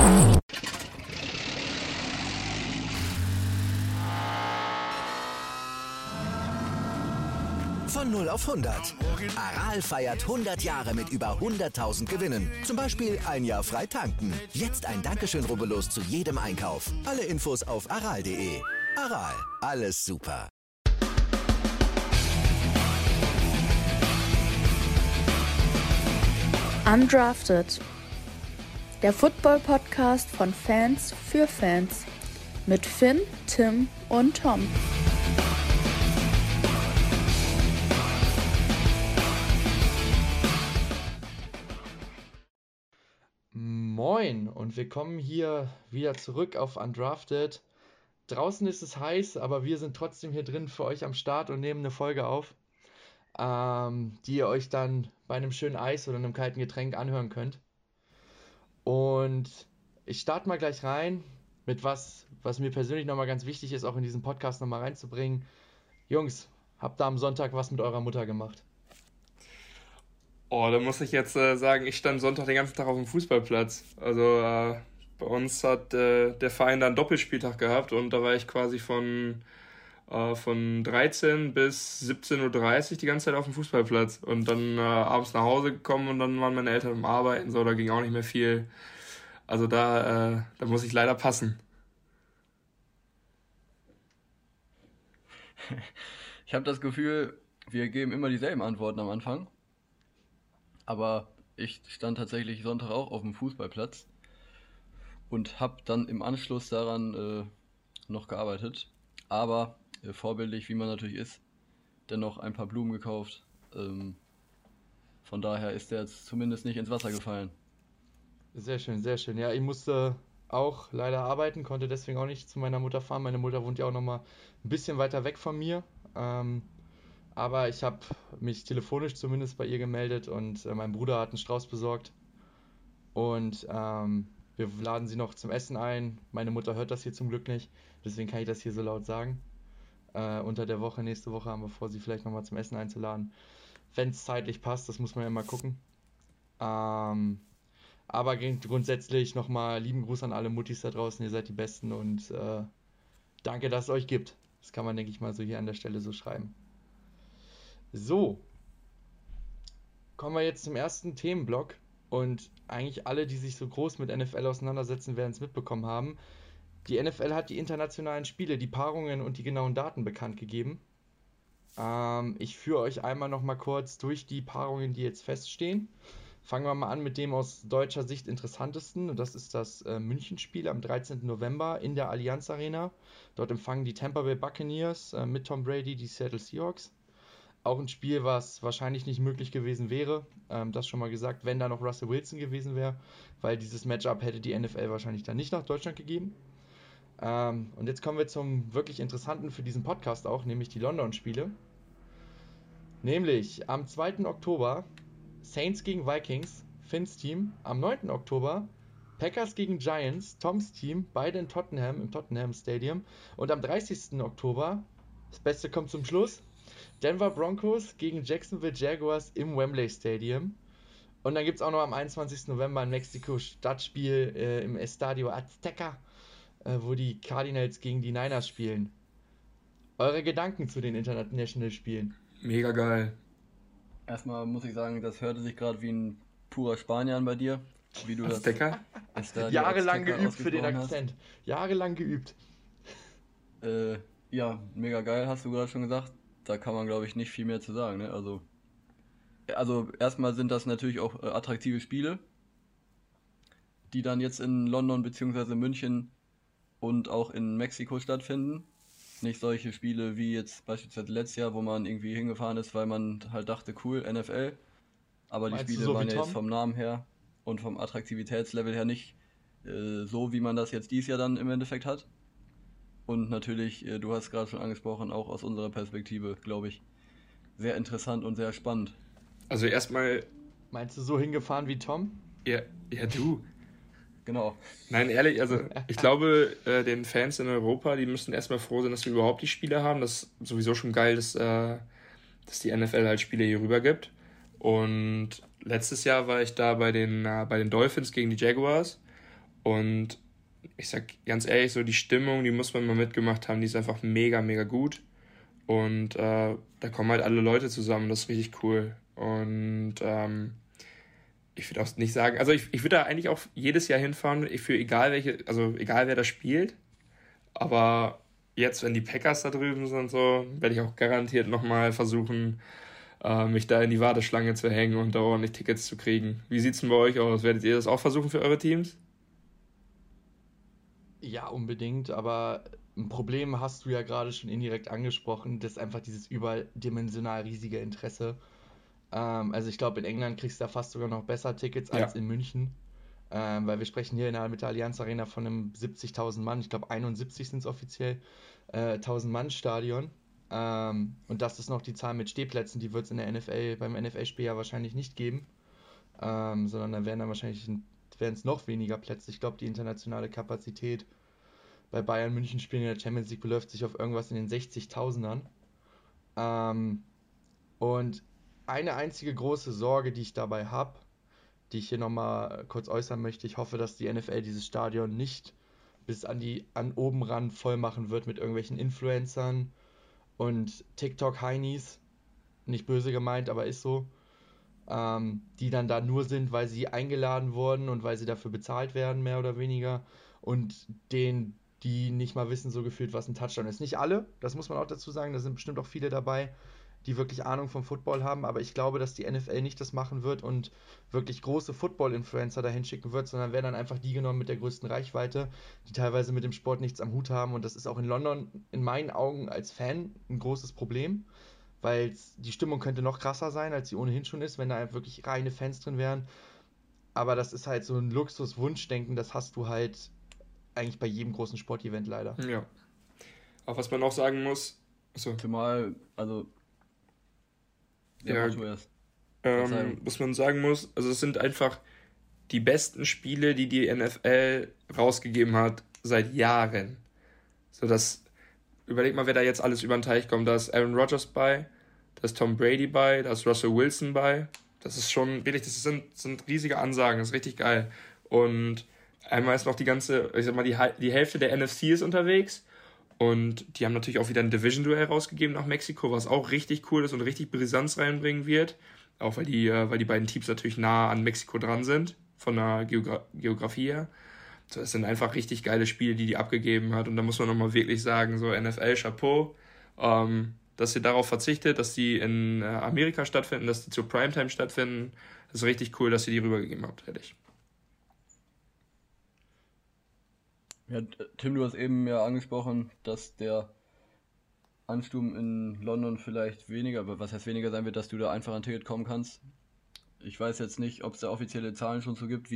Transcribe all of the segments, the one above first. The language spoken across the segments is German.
Von 0 auf 100. Aral feiert 100 Jahre mit über 100.000 Gewinnen. Zum Beispiel ein Jahr frei tanken. Jetzt ein Dankeschön, rubbellos zu jedem Einkauf. Alle Infos auf aral.de. Aral, alles super. Undrafted. Der Football-Podcast von Fans für Fans. Mit Finn, Tim und Tom. Moin und willkommen hier wieder zurück auf Undrafted. Draußen ist es heiß, aber wir sind trotzdem hier drin für euch am Start und nehmen eine Folge auf, die ihr euch dann bei einem schönen Eis oder einem kalten Getränk anhören könnt. Und ich starte mal gleich rein mit was mir persönlich nochmal ganz wichtig ist, auch in diesen Podcast nochmal reinzubringen. Jungs, habt ihr am Sonntag was mit eurer Mutter gemacht? Oh, da muss ich jetzt sagen, ich stand Sonntag den ganzen Tag auf dem Fußballplatz. Also bei uns hat der Verein dann Doppelspieltag gehabt und da war ich quasi von 13 bis 17:30 Uhr die ganze Zeit auf dem Fußballplatz und dann abends nach Hause gekommen und dann waren meine Eltern am Arbeiten, so, da ging auch nicht mehr viel. Also da muss ich leider passen. Ich habe das Gefühl, wir geben immer dieselben Antworten am Anfang. Aber ich stand tatsächlich Sonntag auch auf dem Fußballplatz und habe dann im Anschluss daran noch gearbeitet. Aber vorbildlich, wie man natürlich ist, dennoch ein paar Blumen gekauft. Von daher ist der jetzt zumindest nicht ins Wasser gefallen. Sehr schön, sehr schön. Ja, ich musste auch leider arbeiten, konnte deswegen auch nicht zu meiner Mutter fahren. Meine Mutter wohnt ja auch nochmal ein bisschen weiter weg von mir. Aber ich habe mich telefonisch zumindest bei ihr gemeldet und mein Bruder hat einen Strauß besorgt. Und wir laden sie noch zum Essen ein. Meine Mutter hört das hier zum Glück nicht, deswegen kann ich das hier so laut sagen. Unter der Woche, nächste Woche haben wir vor, sie vielleicht nochmal zum Essen einzuladen. Wenn es zeitlich passt, das muss man ja mal gucken. Aber grundsätzlich nochmal lieben Gruß an alle Muttis da draußen, ihr seid die Besten und danke, dass es euch gibt. Das kann man, denke ich mal, so hier an der Stelle so schreiben. So, kommen wir jetzt zum ersten Themenblock und eigentlich alle, die sich so groß mit NFL auseinandersetzen, werden es mitbekommen haben. Die NFL hat die internationalen Spiele, die Paarungen und die genauen Daten bekannt gegeben. Ich führe euch einmal noch mal kurz durch die Paarungen, die jetzt feststehen. Fangen wir mal an mit dem aus deutscher Sicht interessantesten. Und das ist das Münchenspiel am 13. November in der Allianz Arena. Dort empfangen die Tampa Bay Buccaneers mit Tom Brady die Seattle Seahawks. Auch ein Spiel, was wahrscheinlich nicht möglich gewesen wäre. Das schon mal gesagt, wenn da noch Russell Wilson gewesen wäre. Weil dieses Matchup hätte die NFL wahrscheinlich dann nicht nach Deutschland gegeben. Und jetzt kommen wir zum wirklich interessanten für diesen Podcast auch, nämlich die London-Spiele. Nämlich am 2. Oktober Saints gegen Vikings, Finns Team. Am 9. Oktober Packers gegen Giants, Toms Team, beide in Tottenham, im Tottenham Stadium. Und am 30. Oktober, das Beste kommt zum Schluss, Denver Broncos gegen Jacksonville Jaguars im Wembley Stadium. Und dann gibt es auch noch am 21. November ein Mexiko-Stadtspiel im Estadio Azteca, wo die Cardinals gegen die Niners spielen. Eure Gedanken zu den International-Spielen? Mega geil. Erstmal muss ich sagen, das hörte sich gerade wie ein purer Spanier an bei dir. Wie du Azteca? Jahrelang geübt für den Akzent. Jahrelang geübt. Ja, mega geil, hast du gerade schon gesagt. Da kann man, glaube ich, nicht viel mehr zu sagen. Ne? Also erstmal sind das natürlich auch attraktive Spiele, die dann jetzt in London bzw. München und auch in Mexiko stattfinden. Nicht solche Spiele wie jetzt beispielsweise letztes Jahr, wo man irgendwie hingefahren ist, weil man halt dachte, cool, NFL. Aber die Spiele waren ja jetzt vom Namen her und vom Attraktivitätslevel her nicht so, wie man das jetzt dieses Jahr dann im Endeffekt hat. Und natürlich, du hast gerade schon angesprochen, auch aus unserer Perspektive, glaube ich, sehr interessant und sehr spannend. Also erstmal... Meinst du so hingefahren wie Tom? Ja, du. Genau. Nein, ehrlich, also ich glaube, den Fans in Europa, die müssen erstmal froh sein, dass wir überhaupt die Spiele haben. Das ist sowieso schon geil, dass die NFL halt Spiele hier rüber gibt. Und letztes Jahr war ich da bei den Dolphins gegen die Jaguars. Und ich sag ganz ehrlich, so die Stimmung, die muss man mal mitgemacht haben, die ist einfach mega, mega gut. Und da kommen halt alle Leute zusammen, das ist richtig cool. Und ich würde auch nicht sagen, also ich würde da eigentlich auch jedes Jahr hinfahren, für egal wer da spielt. Aber jetzt, wenn die Packers da drüben sind, so, werde ich auch garantiert nochmal versuchen, mich da in die Warteschlange zu hängen und da ordentlich Tickets zu kriegen. Wie sieht's denn bei euch aus? Werdet ihr das auch versuchen für eure Teams? Ja, unbedingt, aber ein Problem hast du ja gerade schon indirekt angesprochen, das ist einfach dieses überdimensional riesige Interesse. Also ich glaube, in England kriegst du da fast sogar noch besser Tickets als Ja, in München, weil wir sprechen hier mit der Allianz Arena von einem 70.000 Mann, ich glaube 71 sind es offiziell, 1000 Mann Stadion. Und das ist noch die Zahl mit Stehplätzen, die wird es in der NFL, beim NFL-Spiel ja wahrscheinlich nicht geben, sondern da werden dann wahrscheinlich werden es noch weniger Plätze. Ich glaube, die internationale Kapazität bei Bayern München spielen in der Champions League beläuft sich auf irgendwas in den 60.000ern. Ähm, und eine einzige große Sorge, die ich dabei habe, die ich hier nochmal kurz äußern möchte, ich hoffe, dass die NFL dieses Stadion nicht bis an oben ran voll machen wird mit irgendwelchen Influencern und TikTok-Heinis, nicht böse gemeint, aber ist so, die dann da nur sind, weil sie eingeladen wurden und weil sie dafür bezahlt werden, mehr oder weniger. Und die nicht mal wissen, so gefühlt, was ein Touchdown ist. Nicht alle, das muss man auch dazu sagen, da sind bestimmt auch viele dabei, die wirklich Ahnung vom Football haben, aber ich glaube, dass die NFL nicht das machen wird und wirklich große Football-Influencer dahin schicken wird, sondern werden dann einfach die genommen mit der größten Reichweite, die teilweise mit dem Sport nichts am Hut haben und das ist auch in London in meinen Augen als Fan ein großes Problem, weil die Stimmung könnte noch krasser sein, als sie ohnehin schon ist, wenn da wirklich reine Fans drin wären. Aber das ist halt so ein Luxus-Wunschdenken, das hast du halt eigentlich bei jedem großen Sportevent leider. ja. Auch was man noch sagen muss, so, Zumal, also, ja, ja, mach du erst. Verzeihung. was man sagen muss, also es sind einfach die besten Spiele, die die NFL rausgegeben hat seit Jahren. So dass, überleg mal, wer da jetzt alles über den Teich kommt. Da ist Aaron Rodgers bei, da ist Tom Brady bei, da ist Russell Wilson bei. Das ist schon wirklich, das sind riesige Ansagen, das ist richtig geil. Und einmal ist noch die ganze, ich sag mal, die Hälfte der NFC ist unterwegs. Und die haben natürlich auch wieder ein Division-Duell rausgegeben nach Mexiko, was auch richtig cool ist und richtig Brisanz reinbringen wird. Auch weil die beiden Teams natürlich nah an Mexiko dran sind, von der Geografie her. So, es sind einfach richtig geile Spiele, die abgegeben hat. Und da muss man nochmal wirklich sagen, so NFL, Chapeau, dass ihr darauf verzichtet, dass die in Amerika stattfinden, dass die zur Primetime stattfinden. Das ist richtig cool, dass ihr die rübergegeben habt, ehrlich. Ja, Tim, du hast eben ja angesprochen, dass der Ansturm in London vielleicht weniger, aber was heißt weniger sein wird, dass du da einfach an ein Ticket kommen kannst. Ich weiß jetzt nicht, ob es da offizielle Zahlen schon so gibt,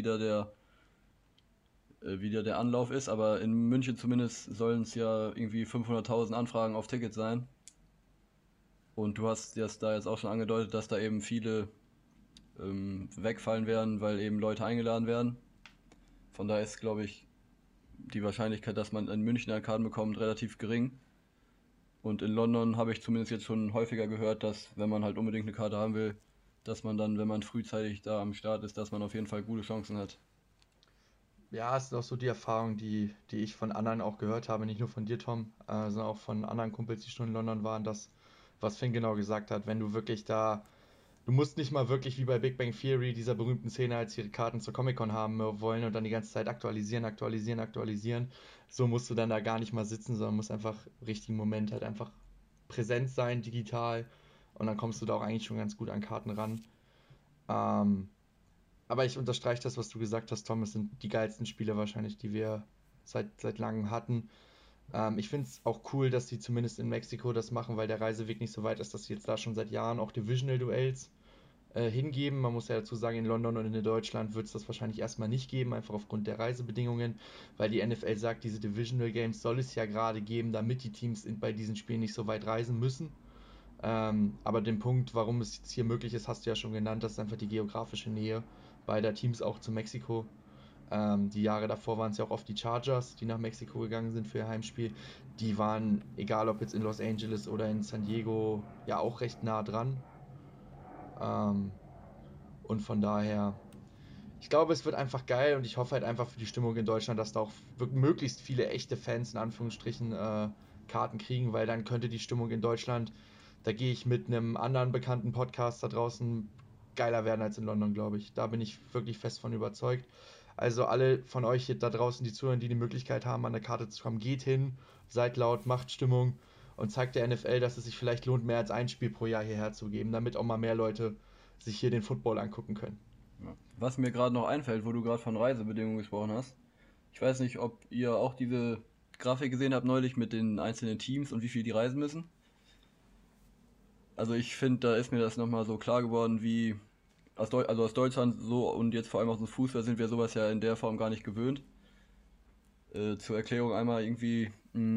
wie da der Anlauf ist, aber in München zumindest sollen es ja irgendwie 500.000 Anfragen auf Tickets sein. Und du hast das da jetzt auch schon angedeutet, dass da eben viele wegfallen werden, weil eben Leute eingeladen werden. Von daher ist, glaube ich, die Wahrscheinlichkeit, dass man in München eine Karte bekommt, relativ gering. Und in London habe ich zumindest jetzt schon häufiger gehört, dass, wenn man halt unbedingt eine Karte haben will, dass man dann, wenn man frühzeitig da am Start ist, dass man auf jeden Fall gute Chancen hat. Ja, es ist auch so die Erfahrung, die ich von anderen auch gehört habe, nicht nur von dir, Tom, sondern auch von anderen Kumpels, die schon in London waren, dass, was Finn genau gesagt hat, wenn du wirklich da, du musst nicht mal wirklich wie bei Big Bang Theory, dieser berühmten Szene, als sie ihre Karten zur Comic-Con haben wollen und dann die ganze Zeit aktualisieren, aktualisieren, aktualisieren, so musst du dann da gar nicht mal sitzen, sondern musst einfach im richtigen Moment halt einfach präsent sein, digital und dann kommst du da auch eigentlich schon ganz gut an Karten ran. Ähm, aber ich unterstreiche das, was du gesagt hast, Tom. Es sind die geilsten Spiele wahrscheinlich, die wir seit langem hatten. Ich finde es auch cool, dass die zumindest in Mexiko das machen, weil der Reiseweg nicht so weit ist, dass sie jetzt da schon seit Jahren auch Divisional-Duells hingeben. Man muss ja dazu sagen, in London und in Deutschland wird es das wahrscheinlich erstmal nicht geben, einfach aufgrund der Reisebedingungen, weil die NFL sagt, diese Divisional Games soll es ja gerade geben, damit die Teams bei diesen Spielen nicht so weit reisen müssen. Aber den Punkt, warum es jetzt hier möglich ist, hast du ja schon genannt, das ist einfach die geografische Nähe beider Teams auch zu Mexiko. Die Jahre davor waren es ja auch oft die Chargers, die nach Mexiko gegangen sind für ihr Heimspiel. Die waren, egal ob jetzt in Los Angeles oder in San Diego, ja auch recht nah dran. Und von daher, ich glaube, es wird einfach geil und ich hoffe halt einfach für die Stimmung in Deutschland, dass da auch möglichst viele echte Fans in Anführungsstrichen Karten kriegen, weil dann könnte die Stimmung in Deutschland, da gehe ich mit einem anderen bekannten Podcast da draußen, geiler werden als in London, glaube ich. Da bin ich wirklich fest von überzeugt. Also alle von euch da draußen, die zuhören, die Möglichkeit haben, an eine Karte zu kommen, geht hin, seid laut, macht Stimmung und zeigt der NFL, dass es sich vielleicht lohnt, mehr als ein Spiel pro Jahr hierher zu geben, damit auch mal mehr Leute sich hier den Football angucken können. Was mir gerade noch einfällt, wo du gerade von Reisebedingungen gesprochen hast. Ich weiß nicht, ob ihr auch diese Grafik gesehen habt neulich mit den einzelnen Teams und wie viel die reisen müssen. Also ich finde, da ist mir das nochmal so klar geworden, wie aus Deutschland so und jetzt vor allem auch so Fußball sind wir sowas ja in der Form gar nicht gewöhnt. Zur Erklärung einmal irgendwie,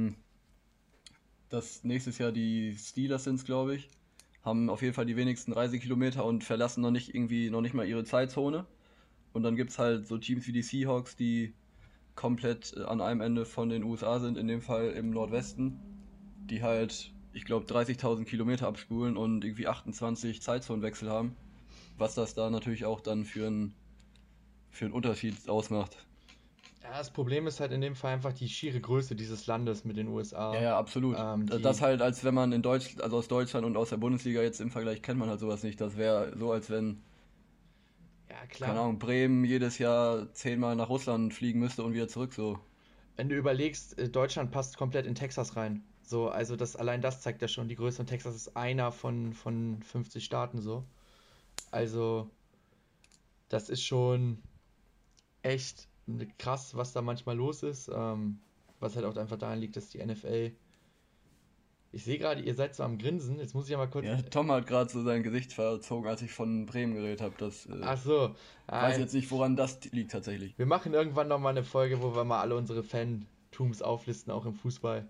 dass nächstes Jahr die Steelers sind, glaube ich, haben auf jeden Fall die wenigsten Reisekilometer und verlassen noch nicht mal ihre Zeitzone. Und dann gibt es halt so Teams wie die Seahawks, die komplett an einem Ende von den USA sind, in dem Fall im Nordwesten, die halt, ich glaube, 30.000 Kilometer abspulen und irgendwie 28 Zeitzonenwechsel haben, was das da natürlich auch dann für einen Unterschied ausmacht. Ja, das Problem ist halt in dem Fall einfach die schiere Größe dieses Landes mit den USA. Ja, absolut. Das halt, als wenn man aus Deutschland und aus der Bundesliga jetzt im Vergleich kennt man halt sowas nicht. Das wäre so, als wenn, ja, klar. keine Ahnung, Bremen jedes Jahr 10-mal nach Russland fliegen müsste und wieder zurück so. Wenn du überlegst, Deutschland passt komplett in Texas rein. So, also allein das zeigt ja schon die Größe und Texas ist einer von 50 Staaten so. Also, das ist schon echt krass, was da manchmal los ist. Was halt auch einfach daran liegt, dass die NFL. Ich sehe gerade, ihr seid so am Grinsen. Jetzt muss ich ja mal kurz. Ja, Tom hat gerade so sein Gesicht verzogen, als ich von Bremen geredet habe. Ach so. Weiß jetzt nicht, woran das liegt tatsächlich. Wir machen irgendwann nochmal eine Folge, wo wir mal alle unsere Fantums auflisten, auch im Fußball.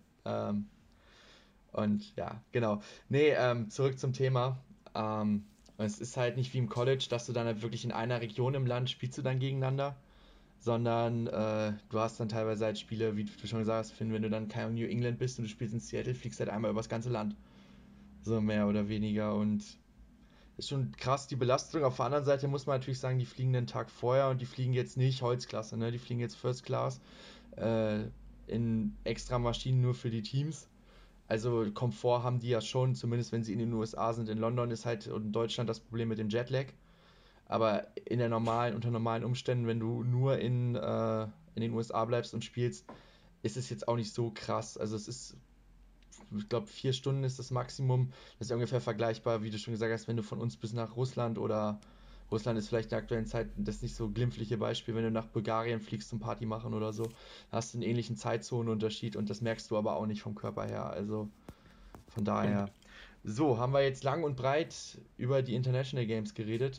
Und ja, genau. Nee, zurück zum Thema. Es ist halt nicht wie im College, dass du dann halt wirklich in einer Region im Land spielst du dann gegeneinander, sondern du hast dann teilweise halt Spiele, wie du schon gesagt hast, Finn, wenn du dann kein New England bist und du spielst in Seattle, fliegst halt einmal übers ganze Land. So mehr oder weniger und ist schon krass, die Belastung. Auf der anderen Seite muss man natürlich sagen, die fliegen den Tag vorher und die fliegen jetzt nicht Holzklasse, ne? Die fliegen jetzt First Class in extra Maschinen nur für die Teams. Also Komfort haben die ja schon, zumindest wenn sie in den USA sind. In London ist halt und in Deutschland das Problem mit dem Jetlag. Aber unter normalen Umständen, wenn du nur in den USA bleibst und spielst, ist es jetzt auch nicht so krass. Also es ist, ich glaube, 4 Stunden ist das Maximum. Das ist ja ungefähr vergleichbar, wie du schon gesagt hast, wenn du von uns bis nach Russland oder Russland ist vielleicht in der aktuellen Zeit das nicht so glimpfliche Beispiel, wenn du nach Bulgarien fliegst zum Party machen oder so, hast du einen ähnlichen Zeitzonenunterschied und das merkst du aber auch nicht vom Körper her. Also von daher. So, haben wir jetzt lang und breit über die International Games geredet.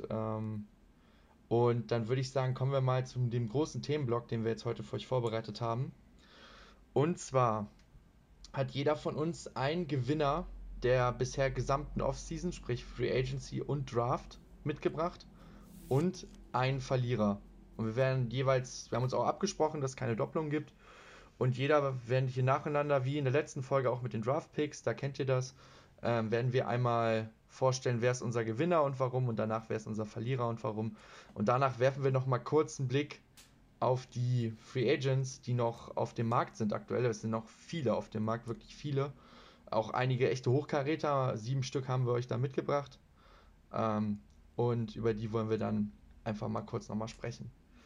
Und dann würde ich sagen, kommen wir mal zu dem großen Themenblock, den wir jetzt heute für euch vorbereitet haben. Und zwar hat jeder von uns einen Gewinner der bisher gesamten Offseason, sprich Free Agency und Draft, mitgebracht und einen Verlierer. Und wir haben uns auch abgesprochen, dass es keine Doppelung gibt. Und jeder werden hier nacheinander, wie in der letzten Folge auch mit den Draft-Picks, da kennt ihr das, werden wir einmal vorstellen, wer ist unser Gewinner und warum und danach wer ist unser Verlierer und warum. Und danach werfen wir nochmal kurz einen Blick auf die Free Agents, die noch auf dem Markt sind aktuell. Es sind noch viele auf dem Markt, wirklich viele. Auch einige echte Hochkaräter, 7 Stück haben wir euch da mitgebracht. Und über die wollen wir dann einfach mal kurz nochmal sprechen.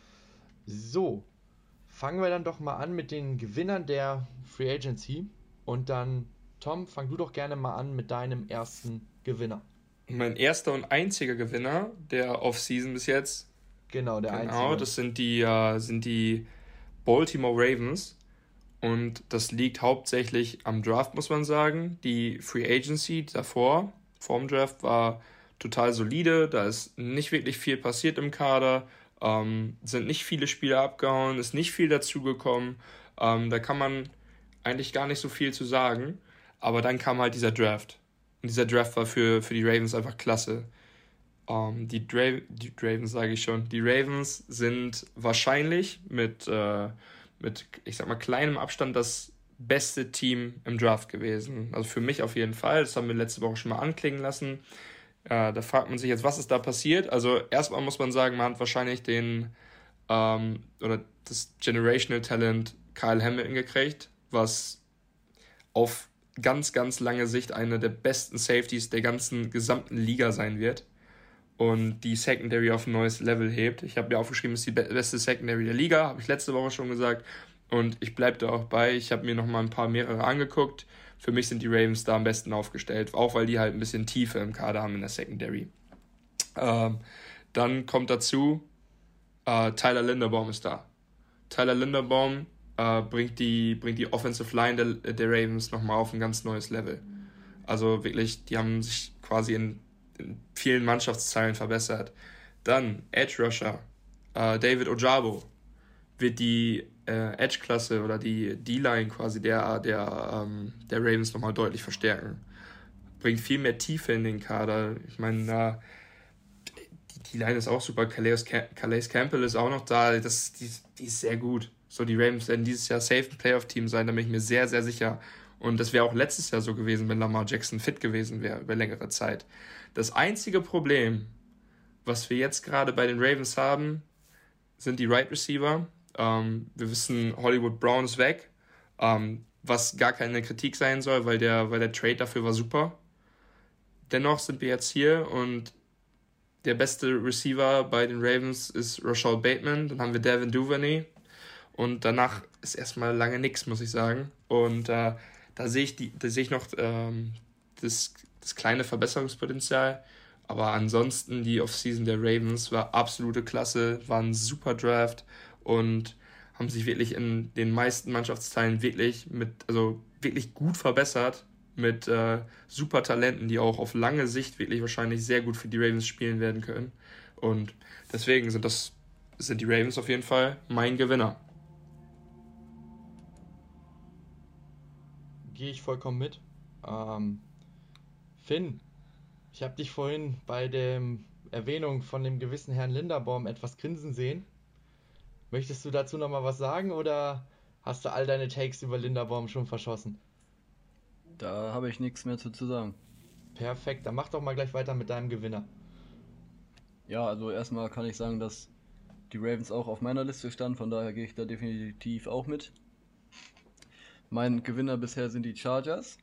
So, fangen wir dann doch mal an mit den Gewinnern der Free Agency. Und dann, Tom, fang du doch gerne mal an mit deinem ersten Gewinner. Mein erster und einziger Gewinner der Offseason bis jetzt. Genau, der einzige. Genau, das sind die Baltimore Ravens. Und das liegt hauptsächlich am Draft, muss man sagen. Die Free Agency davor, vorm Draft, war total solide. Da ist nicht wirklich viel passiert im Kader. Sind nicht viele Spieler abgehauen, ist nicht viel dazugekommen. Da kann man eigentlich gar nicht so viel zu sagen. Aber dann kam halt dieser Draft. Und dieser Draft war für die Ravens einfach klasse. Die Ravens sage ich schon. Die Ravens sind wahrscheinlich mit ich sag mal, kleinem Abstand das beste Team im Draft gewesen. Also für mich auf jeden Fall. Das haben wir letzte Woche schon mal anklingen lassen. Ja, da fragt man sich jetzt, was ist da passiert? Also erstmal muss man sagen, man hat wahrscheinlich oder das Generational Talent Kyle Hamilton gekriegt, was auf ganz, ganz lange Sicht einer der besten Safeties der ganzen gesamten Liga sein wird und die Secondary auf ein neues Level hebt. Ich habe mir aufgeschrieben, es ist die beste Secondary der Liga, habe ich letzte Woche schon gesagt, und ich bleibe da auch bei. Ich habe mir noch mal mehrere angeguckt. Für mich sind die Ravens da am besten aufgestellt, auch weil die halt ein bisschen Tiefe im Kader haben in der Secondary. Dann kommt dazu, Tyler Linderbaum ist da. Tyler Linderbaum bringt die Offensive Line der Ravens nochmal auf ein ganz neues Level. Also wirklich, die haben sich quasi in vielen Mannschaftsteilen verbessert. Dann Edge Rusher, David Ojabo wird die Edge-Klasse oder die D-Line quasi der Ravens nochmal deutlich verstärken. Bringt viel mehr Tiefe in den Kader. Ich meine, die Line ist auch super. Calais Campbell ist auch noch da. Die ist sehr gut. So, die Ravens werden dieses Jahr safe ein Playoff-Team sein, da bin ich mir sehr, sehr sicher. Und das wäre auch letztes Jahr so gewesen, wenn Lamar Jackson fit gewesen wäre über längere Zeit. Das einzige Problem, was wir jetzt gerade bei den Ravens haben, sind die Right Receiver. Wir wissen, Hollywood Brown ist weg, was gar keine Kritik sein soll, weil der Trade dafür war super. Dennoch sind wir jetzt hier und der beste Receiver bei den Ravens ist Rashad Bateman, dann haben wir Devin Duvernay und danach ist erstmal lange nichts, muss ich sagen. Und da sehe ich noch das kleine Verbesserungspotenzial. Aber ansonsten, die Offseason der Ravens war absolute Klasse, war ein super Draft und haben sich wirklich in den meisten Mannschaftsteilen wirklich gut verbessert mit super Talenten, die auch auf lange Sicht wirklich wahrscheinlich sehr gut für die Ravens spielen werden können. Und deswegen sind die Ravens auf jeden Fall mein Gewinner. Gehe ich vollkommen mit. Finn, ich habe dich vorhin bei der Erwähnung von dem gewissen Herrn Linderbaum etwas grinsen sehen. Möchtest du dazu nochmal was sagen oder hast du all deine Takes über Linderbaum schon verschossen? Da habe ich nichts mehr zu sagen. Perfekt, dann mach doch mal gleich weiter mit deinem Gewinner. Ja, also erstmal kann ich sagen, dass die Ravens auch auf meiner Liste standen, von daher gehe ich da definitiv auch mit. Mein Gewinner bisher sind die Chargers.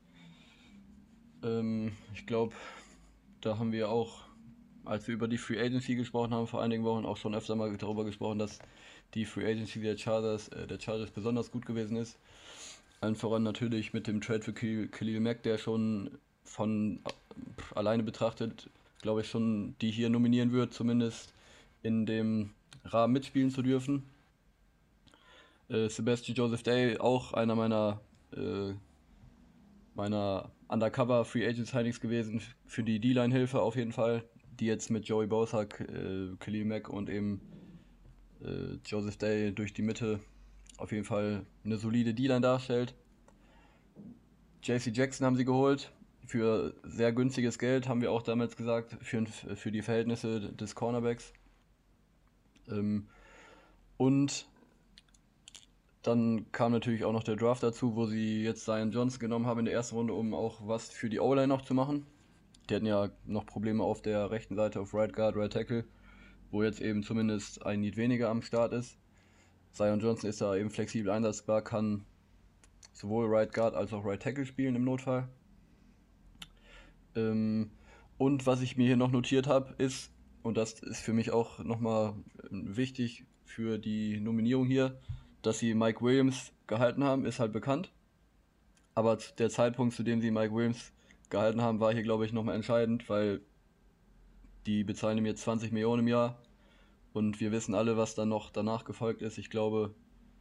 Ich glaube, da haben wir auch, als wir über die Free Agency gesprochen haben, vor einigen Wochen auch schon öfter mal darüber gesprochen, dass die Free Agency der Chargers besonders gut gewesen ist. Allen voran natürlich mit dem Trade für Khalil Mack, der schon von alleine betrachtet, glaube ich, schon die hier nominieren wird, zumindest in dem Rahmen mitspielen zu dürfen. Sebastian Joseph Day, auch einer meiner Undercover Free Agent Signings gewesen für die D-Line-Hilfe auf jeden Fall, die jetzt mit Joey Bosa, Khalil Mack und eben Joseph Day durch die Mitte auf jeden Fall eine solide D-Line darstellt. JC Jackson haben sie geholt für sehr günstiges Geld, haben wir auch damals gesagt, für die Verhältnisse des Cornerbacks. Und dann kam natürlich auch noch der Draft dazu, wo sie jetzt Zion Johnson genommen haben in der ersten Runde, um auch was für die O-Line noch zu machen. Die hatten ja noch Probleme auf der rechten Seite auf Right Guard, Right Tackle, wo jetzt eben zumindest ein Need weniger am Start ist. Zion Johnson ist da eben flexibel einsetzbar, kann sowohl Right Guard als auch Right Tackle spielen im Notfall. Und was ich mir hier noch notiert habe, ist, und das ist für mich auch nochmal wichtig für die Nominierung hier, dass sie Mike Williams gehalten haben, ist halt bekannt. Aber der Zeitpunkt, zu dem sie Mike Williams gehalten haben, war hier, glaube ich, nochmal entscheidend, weil die bezahlen ihm jetzt 20 Millionen im Jahr und wir wissen alle, was dann noch danach gefolgt ist. Ich glaube,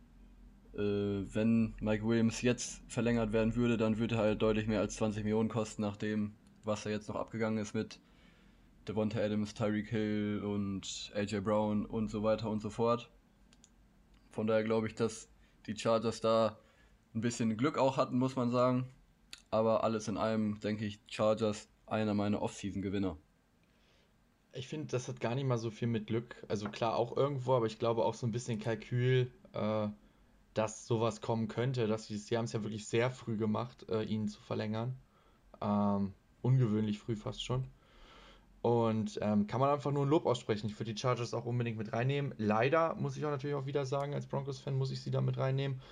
wenn Mike Williams jetzt verlängert werden würde, dann würde er halt deutlich mehr als 20 Millionen kosten, nach dem, was da jetzt noch abgegangen ist mit Devonta Adams, Tyreek Hill und AJ Brown und so weiter und so fort. Von daher glaube ich, dass die Chargers da ein bisschen Glück auch hatten, muss man sagen. Aber alles in allem, denke ich, Chargers einer meiner Off-Season-Gewinner. Ich finde, das hat gar nicht mal so viel mit Glück. Also klar, auch irgendwo, aber ich glaube auch so ein bisschen Kalkül, dass sowas kommen könnte. Sie haben es ja wirklich sehr früh gemacht, ihn zu verlängern. Ungewöhnlich früh fast schon. Und kann man einfach nur ein Lob aussprechen. Ich würde die Chargers auch unbedingt mit reinnehmen. Leider muss ich auch natürlich auch wieder sagen, als Broncos-Fan muss ich sie da mit reinnehmen.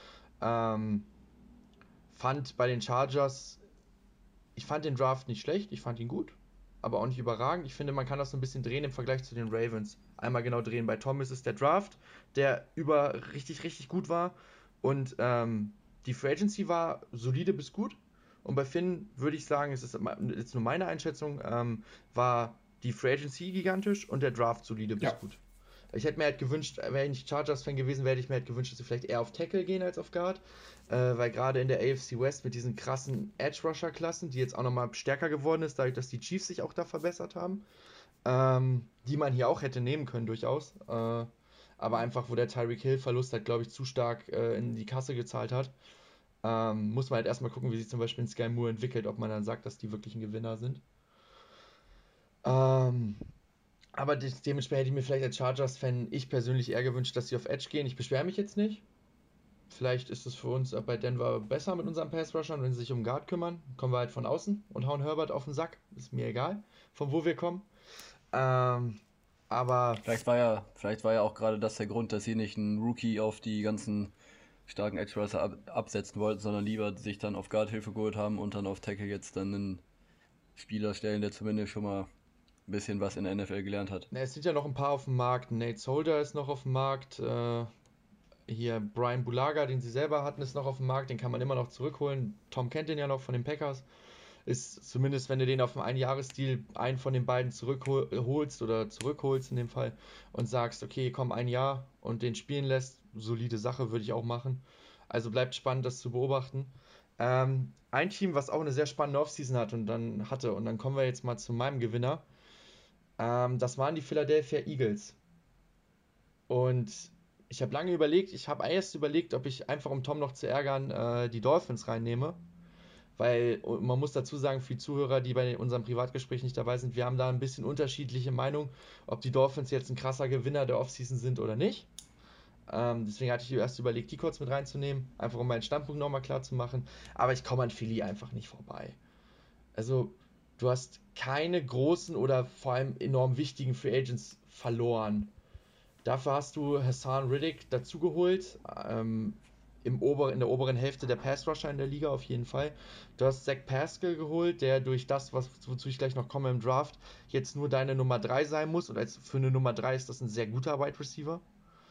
Fand bei den Chargers, ich fand den Draft nicht schlecht, ich fand ihn gut, aber auch nicht überragend. Ich finde, man kann das so ein bisschen drehen im Vergleich zu den Ravens. Einmal genau drehen. Bei Tom ist es der Draft, der richtig, richtig gut war. Und die Free Agency war solide bis gut. Und bei Finn würde ich sagen, es ist jetzt nur meine Einschätzung, war die Free Agency gigantisch und der Draft solide bis gut. Ich hätte mir halt gewünscht, wäre ich nicht Chargers-Fan gewesen, hätte ich mir halt gewünscht, dass sie vielleicht eher auf Tackle gehen als auf Guard. Weil gerade in der AFC West mit diesen krassen Edge-Rusher-Klassen, die jetzt auch nochmal stärker geworden ist, dadurch, dass die Chiefs sich auch da verbessert haben, die man hier auch hätte nehmen können durchaus. Aber einfach, wo der Tyreek Hill-Verlust halt, glaube ich, zu stark in die Kasse gezahlt hat, muss man halt erstmal gucken, wie sich zum Beispiel in Sky Moore entwickelt, ob man dann sagt, dass die wirklich ein Gewinner sind. Aber dementsprechend hätte ich mir vielleicht als Chargers-Fan ich persönlich eher gewünscht, dass sie auf Edge gehen. Ich beschwere mich jetzt nicht. Vielleicht ist es für uns bei Denver besser mit unseren Pass-Rushern, wenn sie sich um Guard kümmern. Kommen wir halt von außen und hauen Herbert auf den Sack. Ist mir egal, von wo wir kommen. Aber Vielleicht war ja auch gerade das der Grund, dass sie nicht einen Rookie auf die ganzen starken Edge-Rusher absetzen wollten, sondern lieber sich dann auf Guard-Hilfe geholt haben und dann auf Tackle jetzt dann einen Spieler stellen, der zumindest schon mal ein bisschen was in der NFL gelernt hat. Es sind ja noch ein paar auf dem Markt. Nate Solder ist noch auf dem Markt. Hier Brian Bulaga, den sie selber hatten, ist noch auf dem Markt. Den kann man immer noch zurückholen. Tom kennt den ja noch von den Packers. Ist zumindest, wenn du den auf dem Einjahresdeal einen von den beiden zurückholst in dem Fall und sagst, okay, komm, ein Jahr und den spielen lässt, solide Sache, würde ich auch machen. Also bleibt spannend, das zu beobachten. Ein Team, was auch eine sehr spannende Offseason und dann kommen wir jetzt mal zu meinem Gewinner. Das waren die Philadelphia Eagles. Und ich habe lange überlegt, ob ich einfach, um Tom noch zu ärgern, die Dolphins reinnehme. Weil man muss dazu sagen, für die Zuhörer, die bei unserem Privatgespräch nicht dabei sind, wir haben da ein bisschen unterschiedliche Meinungen, ob die Dolphins jetzt ein krasser Gewinner der Offseason sind oder nicht. Deswegen hatte ich erst überlegt, die kurz mit reinzunehmen, einfach um meinen Standpunkt nochmal klar zu machen. Aber ich komme an Philly einfach nicht vorbei. Also, du hast keine großen oder vor allem enorm wichtigen Free Agents verloren. Dafür hast du Hassan Riddick dazugeholt, in der oberen Hälfte der Pass-Rusher in der Liga auf jeden Fall. Du hast Zach Pascal geholt, der durch das, wozu ich gleich noch komme im Draft, jetzt nur deine Nummer 3 sein muss. Und für eine Nummer 3 ist das ein sehr guter Wide Receiver.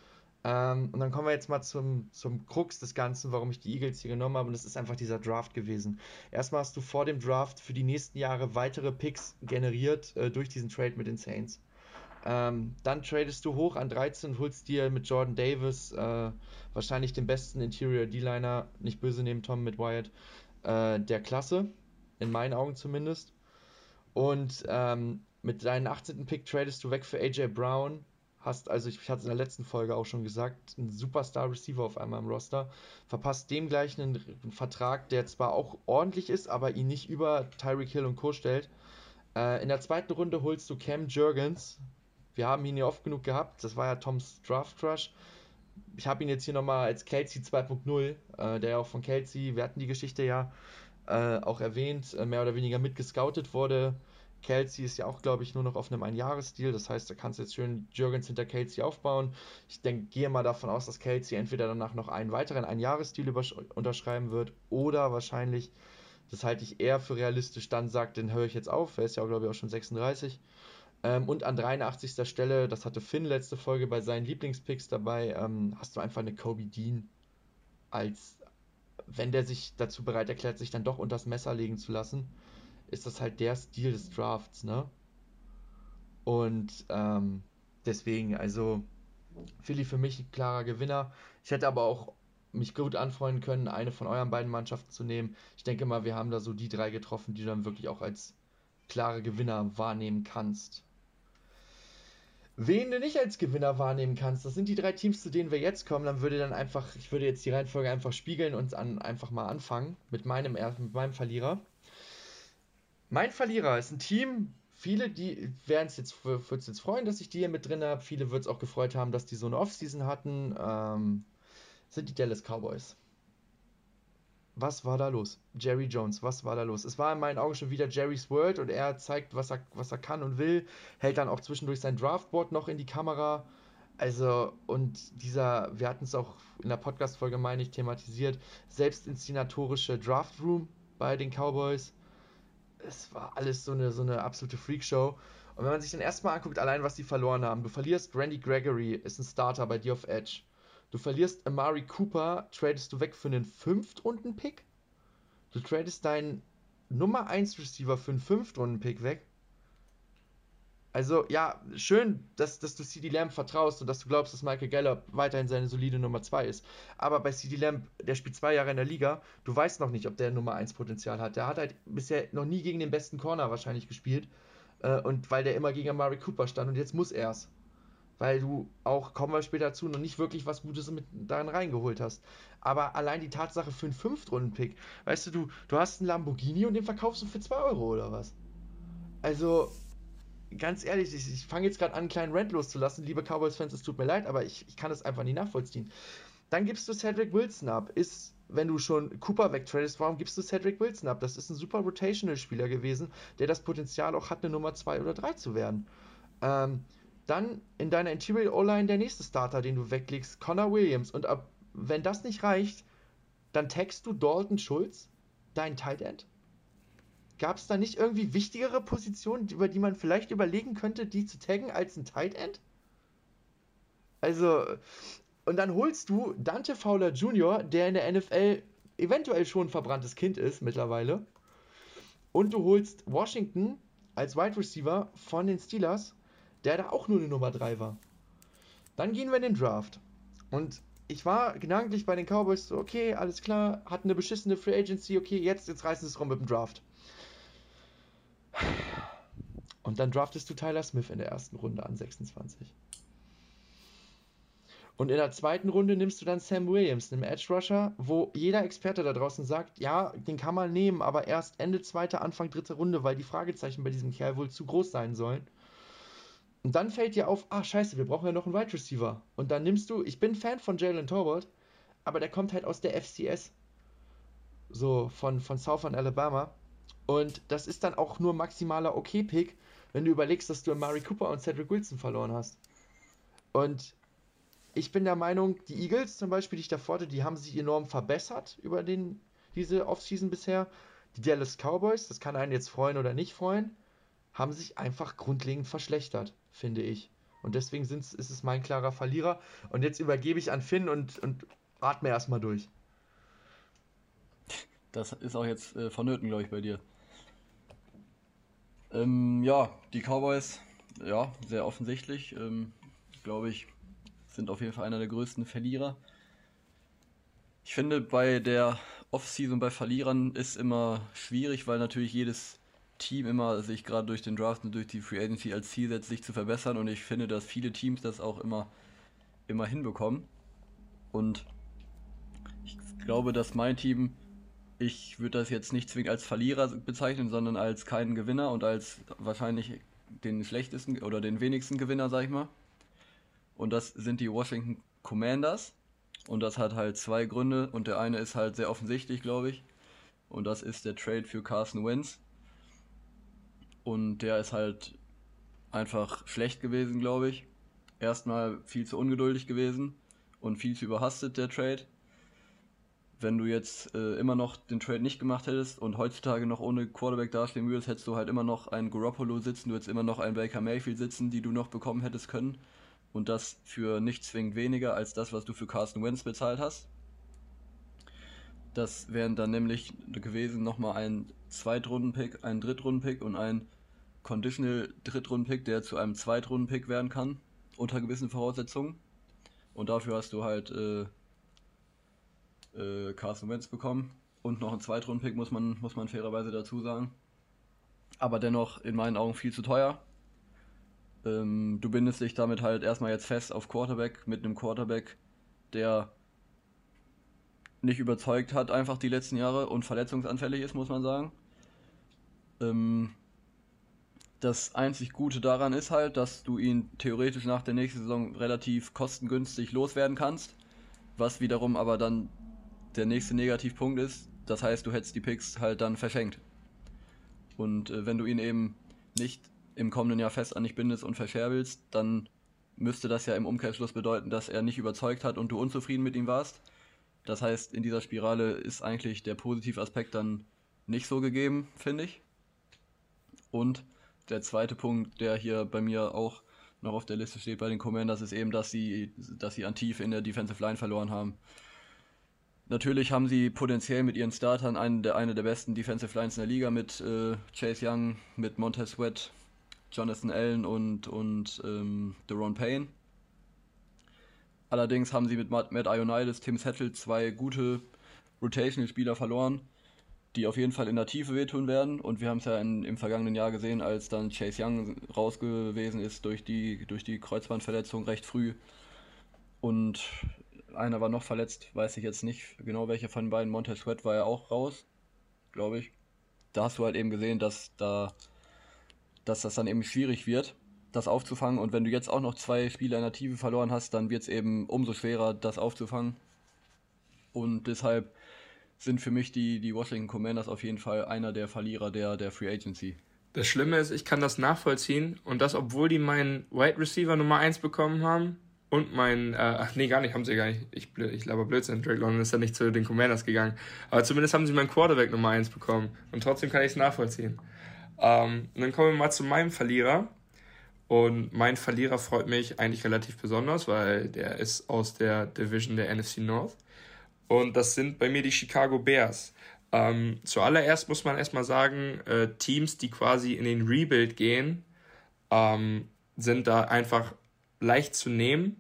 Und dann kommen wir jetzt mal zum Krux des Ganzen, warum ich die Eagles hier genommen habe. Und das ist einfach dieser Draft gewesen. Erstmal hast du vor dem Draft für die nächsten Jahre weitere Picks generiert durch diesen Trade mit den Saints. Dann tradest du hoch an 13 und holst dir mit Jordan Davis wahrscheinlich den besten Interior D-Liner, nicht böse nehmen Tom mit Wyatt, der Klasse, in meinen Augen zumindest. Und mit deinem 18. Pick tradest du weg für AJ Brown. Ich hatte es in der letzten Folge auch schon gesagt, einen Superstar-Receiver auf einmal im Roster. Verpasst dem gleich einen Vertrag, der zwar auch ordentlich ist, aber ihn nicht über Tyreek Hill und Co. stellt. In der zweiten Runde holst du Cam Jurgens. Wir haben ihn ja oft genug gehabt. Das war ja Toms Draft-Crush. Ich habe ihn jetzt hier nochmal als Kelce 2.0, der ja auch von Kelce, wir hatten die Geschichte ja auch erwähnt, mehr oder weniger mitgescoutet wurde. Kelce ist ja auch, glaube ich, nur noch auf einem Einjahresdeal. Das heißt, da kannst du jetzt schön Jurgens hinter Kelce aufbauen. Ich gehe mal davon aus, dass Kelce entweder danach noch einen weiteren Einjahresdeal unterschreiben wird oder wahrscheinlich, das halte ich eher für realistisch, dann sagt, den höre ich jetzt auf. Er ist ja, glaube ich, auch schon 36. Und an 83. Stelle, das hatte Finn letzte Folge bei seinen Lieblingspicks dabei, hast du einfach eine Kobe Dean, als wenn der sich dazu bereit erklärt, sich dann doch unters Messer legen zu lassen, ist das halt der Stil des Drafts, ne? Und deswegen, also Philly für mich ein klarer Gewinner. Ich hätte aber auch mich gut anfreunden können, eine von euren beiden Mannschaften zu nehmen. Ich denke mal, wir haben da so die 3 getroffen, die du dann wirklich auch als klare Gewinner wahrnehmen kannst. Wen du nicht als Gewinner wahrnehmen kannst, das sind die 3 Teams, zu denen wir jetzt kommen, ich würde jetzt die Reihenfolge einfach spiegeln und einfach mal anfangen mit meinem Verlierer. Mein Verlierer ist ein Team, viele, die würden es jetzt freuen, dass ich die hier mit drin habe, viele wird es auch gefreut haben, dass die so eine Offseason hatten, sind die Dallas Cowboys. was war da los? Jerry Jones, was war da los? Es war in meinen Augen schon wieder Jerry's World und er zeigt, was er kann und will, hält dann auch zwischendurch sein Draftboard noch in die Kamera. Also, und wir hatten es auch in der Podcast-Folge, meine ich, thematisiert, selbstinszenatorische Draftroom bei den Cowboys. Es war alles so eine absolute Freakshow. Und wenn man sich dann erstmal anguckt, allein was die verloren haben, du verlierst Randy Gregory, ist ein Starter bei dir auf Edge. Du verlierst Amari Cooper, tradest du weg für einen 5-Runden-Pick. Du tradest deinen Nummer 1 Receiver für einen 5-Runden-Pick weg. Also, ja, schön, dass du CeeDee Lamb vertraust und dass du glaubst, dass Michael Gallup weiterhin seine solide Nummer 2 ist. Aber bei CeeDee Lamb, der spielt 2 Jahre in der Liga, du weißt noch nicht, ob der Nummer 1 Potenzial hat. Der hat halt bisher noch nie gegen den besten Corner wahrscheinlich gespielt. Und weil der immer gegen Amari Cooper stand und jetzt muss er's. Weil du auch, kommen wir später dazu, noch nicht wirklich was Gutes mit darin reingeholt hast. Aber allein die Tatsache für einen 5-Runden-Pick, weißt du hast einen Lamborghini und den verkaufst du für 2 Euro oder was? Also, ganz ehrlich, ich fange jetzt gerade an, einen kleinen Rant loszulassen, liebe Cowboys-Fans, es tut mir leid, aber ich kann das einfach nicht nachvollziehen. Dann gibst du Cedric Wilson ab. Wenn du schon Cooper wegtradest, warum gibst du Cedric Wilson ab? Das ist ein super Rotational-Spieler gewesen, der das Potenzial auch hat, eine Nummer 2 oder 3 zu werden. Dann in deiner Interior O-Line der nächste Starter, den du weglegst, Connor Williams. Und wenn das nicht reicht, dann taggst du Dalton Schultz, dein Tight End. Gab es da nicht irgendwie wichtigere Positionen, über die man vielleicht überlegen könnte, die zu taggen, als ein Tight End? Also, und dann holst du Dante Fowler Jr., der in der NFL eventuell schon ein verbranntes Kind ist mittlerweile. Und du holst Washington als Wide Receiver von den Steelers, der da auch nur eine Nummer 3 war. Dann gehen wir in den Draft. Und ich war gedanklich bei den Cowboys so, okay, alles klar, hatten eine beschissene Free Agency, okay, jetzt reißen sie es rum mit dem Draft. Und dann draftest du Tyler Smith in der ersten Runde an 26. Und in der zweiten Runde nimmst du dann Sam Williams, einen Edge Rusher, wo jeder Experte da draußen sagt, ja, den kann man nehmen, aber erst Ende 2., Anfang 3. Runde, weil die Fragezeichen bei diesem Kerl wohl zu groß sein sollen. Und dann fällt dir auf, scheiße, wir brauchen ja noch einen Wide Receiver. Und dann nimmst du, ich bin Fan von Jalen Tolbert, aber der kommt halt aus der FCS. So, von Southern Alabama. Und das ist dann auch nur maximaler Okay-Pick, wenn du überlegst, dass du Amari Cooper und Cedric Wilson verloren hast. Und ich bin der Meinung, die Eagles zum Beispiel, die ich davor hatte, die haben sich enorm verbessert über diese Offseason bisher. Die Dallas Cowboys, das kann einen jetzt freuen oder nicht freuen, haben sich einfach grundlegend verschlechtert, finde ich. Und deswegen ist es mein klarer Verlierer. Und jetzt übergebe ich an Finn und atme erstmal durch. Das ist auch jetzt vonnöten, glaube ich, bei dir. Ja, die Cowboys, ja, sehr offensichtlich, glaube ich, sind auf jeden Fall einer der größten Verlierer. Ich finde, bei der Offseason bei Verlierern ist immer schwierig, weil natürlich jedes Team immer sich gerade durch den Draft und durch die Free Agency als Ziel setzt, sich zu verbessern, und ich finde, dass viele Teams das auch immer hinbekommen. Und ich glaube, dass mein Team, ich würde das jetzt nicht zwingend als Verlierer bezeichnen, sondern als keinen Gewinner und als wahrscheinlich den schlechtesten oder den wenigsten Gewinner, sag ich mal. Und das sind die Washington Commanders. Und das hat halt 2 Gründe. Und der eine ist halt sehr offensichtlich, glaube ich. Und das ist der Trade für Carson Wentz. Und der ist halt einfach schlecht gewesen, glaube ich. Erstmal viel zu ungeduldig gewesen und viel zu überhastet, der Trade. Wenn du jetzt immer noch den Trade nicht gemacht hättest und heutzutage noch ohne Quarterback dastehen würdest, hättest du halt immer noch einen Garoppolo sitzen, du hättest immer noch einen Baker Mayfield sitzen, die du noch bekommen hättest können. Und das für nicht zwingend weniger als das, was du für Carson Wentz bezahlt hast. Das wären dann nämlich gewesen nochmal ein Zweitrunden-Pick, ein Drittrunden-Pick und ein Conditional Drittrunden-Pick, der zu einem Zweitrunden-Pick werden kann, unter gewissen Voraussetzungen. Und dafür hast du halt Carson Wentz bekommen und noch einen Zweitrunden-Pick, muss man fairerweise dazu sagen. Aber dennoch in meinen Augen viel zu teuer. Du bindest dich damit halt erstmal jetzt fest auf Quarterback, mit einem Quarterback, der nicht überzeugt hat einfach die letzten Jahre und verletzungsanfällig ist, muss man sagen. Das einzig Gute daran ist halt, dass du ihn theoretisch nach der nächsten Saison relativ kostengünstig loswerden kannst, was wiederum aber dann der nächste Negativpunkt ist, Das heißt, du hättest die Picks halt dann verschenkt. Und wenn du ihn eben nicht im kommenden Jahr fest an dich bindest und verscherbelst, dann müsste das ja im Umkehrschluss bedeuten, dass er nicht überzeugt hat und du unzufrieden mit ihm warst. Das heißt, in dieser Spirale ist eigentlich der positive Aspekt dann nicht so gegeben, finde ich. Und der zweite Punkt, der hier bei mir auch noch auf der Liste steht bei den Commanders, ist eben, dass sie an Tiefe in der Defensive Line verloren haben. Natürlich haben sie potenziell mit ihren Startern eine der besten Defensive Lines in der Liga mit Chase Young, mit Montez Sweat, Jonathan Allen und Deron Payne. Allerdings haben sie mit Matt Ioannidis, Tim Settle 2 gute Rotational-Spieler verloren, die auf jeden Fall in der Tiefe wehtun werden. Und wir haben es ja im vergangenen Jahr gesehen, als dann Chase Young raus gewesen ist durch die Kreuzbandverletzung recht früh. Und einer war noch verletzt, weiß ich jetzt nicht genau welcher von den beiden. Montez Sweat war ja auch raus, glaube ich. Da hast du halt eben gesehen, dass das dann eben schwierig wird, das aufzufangen. Und wenn du jetzt auch noch 2 Spieler in der Tiefe verloren hast, dann wird es eben umso schwerer, das aufzufangen. Und deshalb sind für mich die Washington Commanders auf jeden Fall einer der Verlierer der Free Agency. Das Schlimme ist, ich kann das nachvollziehen und das, obwohl die meinen Wide Receiver Nummer 1 bekommen haben und haben sie gar nicht. Ich laber Blödsinn, Drake London ist ja nicht zu den Commanders gegangen. Aber zumindest haben sie meinen Quarterback Nummer 1 bekommen und trotzdem kann ich es nachvollziehen. Und dann kommen wir mal zu meinem Verlierer. Und mein Verlierer freut mich eigentlich relativ besonders, weil der ist aus der Division der NFC North. Und das sind bei mir die Chicago Bears. Zuallererst muss man erstmal sagen, Teams, die quasi in den Rebuild gehen, sind da einfach leicht zu nehmen.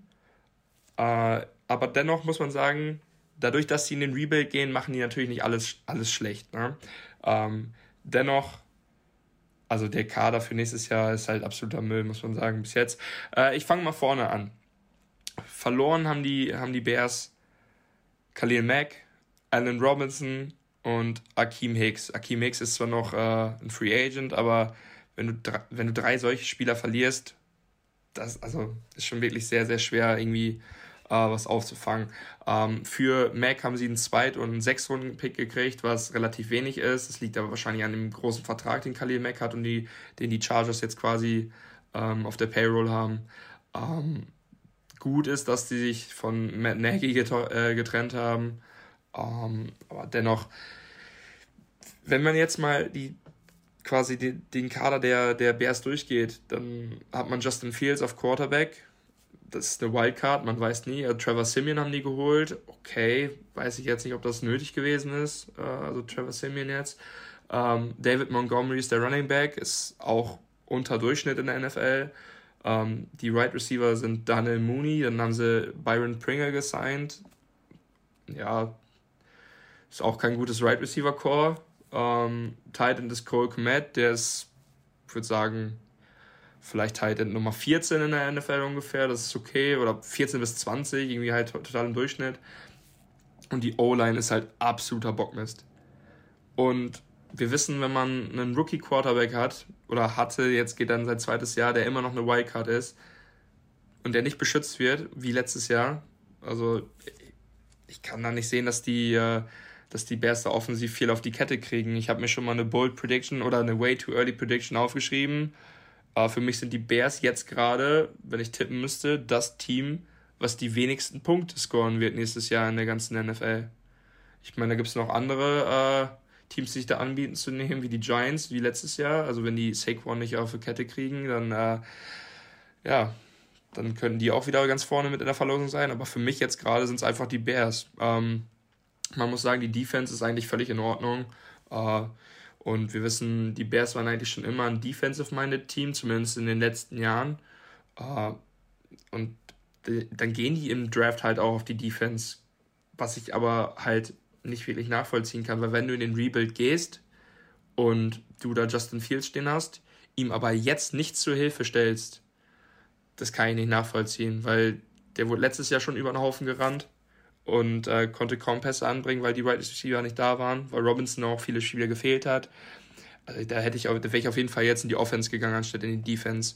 Aber dennoch muss man sagen, dadurch, dass sie in den Rebuild gehen, machen die natürlich nicht alles schlecht. Ne? Dennoch, also der Kader für nächstes Jahr ist halt absoluter Müll, muss man sagen, bis jetzt. Ich fange mal vorne an. Verloren haben die Bears Khalil Mack, Allen Robinson und Akiem Hicks. Akiem Hicks ist zwar noch ein Free Agent, aber wenn du 3 solche Spieler verlierst, das ist schon wirklich sehr, sehr schwer, irgendwie was aufzufangen. Für Mack haben sie einen 2. und einen 6-Runden-Pick gekriegt, was relativ wenig ist. Das liegt aber wahrscheinlich an dem großen Vertrag, den Khalil Mack hat und den die Chargers jetzt quasi auf der Payroll haben. Gut ist, dass die sich von Matt Nagy getrennt haben. Aber dennoch, wenn man jetzt mal den Kader der Bears durchgeht, dann hat man Justin Fields auf Quarterback. Das ist eine Wildcard, man weiß nie. Trevor Siemian haben die geholt. Okay, weiß ich jetzt nicht, ob das nötig gewesen ist. Also Trevor Siemian jetzt. David Montgomery ist der Running Back, ist auch unter Durchschnitt in der NFL. Die Right Receiver sind Daniel Mooney, dann haben sie Byron Pringle gesigned. Ja, ist auch kein gutes Right Receiver Core. Tight End ist Cole Kmet, der ist, ich würde sagen, vielleicht Tight End Nummer 14 in der NFL ungefähr, das ist okay, oder 14 bis 20, irgendwie halt total im Durchschnitt. Und die O-Line ist halt absoluter Bockmist. Und wir wissen, wenn man einen Rookie-Quarterback hat, oder hatte, jetzt geht dann sein 2. Jahr, der immer noch eine Wildcard ist, und der nicht beschützt wird, wie letztes Jahr, also ich kann da nicht sehen, dass die Bears da offensiv viel auf die Kette kriegen. Ich habe mir schon mal eine Bold Prediction oder eine Way Too Early Prediction aufgeschrieben. Für mich sind die Bears jetzt gerade, wenn ich tippen müsste, das Team, was die wenigsten Punkte scoren wird nächstes Jahr in der ganzen NFL. Ich meine, da gibt es noch andere Teams, die sich da anbieten zu nehmen, wie die Giants, wie letztes Jahr. Also wenn die Saquon nicht auf die Kette kriegen, dann dann können die auch wieder ganz vorne mit in der Verlosung sein. Aber für mich jetzt gerade sind es einfach die Bears. Man muss sagen, die Defense ist eigentlich völlig in Ordnung. Und wir wissen, die Bears waren eigentlich schon immer ein defensive-minded Team, zumindest in den letzten Jahren. Und dann gehen die im Draft halt auch auf die Defense, was ich aber halt nicht wirklich nachvollziehen kann, weil wenn du in den Rebuild gehst und du da Justin Fields stehen hast, ihm aber jetzt nichts zur Hilfe stellst, das kann ich nicht nachvollziehen, weil der wurde letztes Jahr schon über den Haufen gerannt und konnte kaum Pässe anbringen, weil die Wide Receiver nicht da waren, weil Robinson auch viele Spiele gefehlt hat. Also da wäre ich auf jeden Fall jetzt in die Offense gegangen, anstatt in die Defense.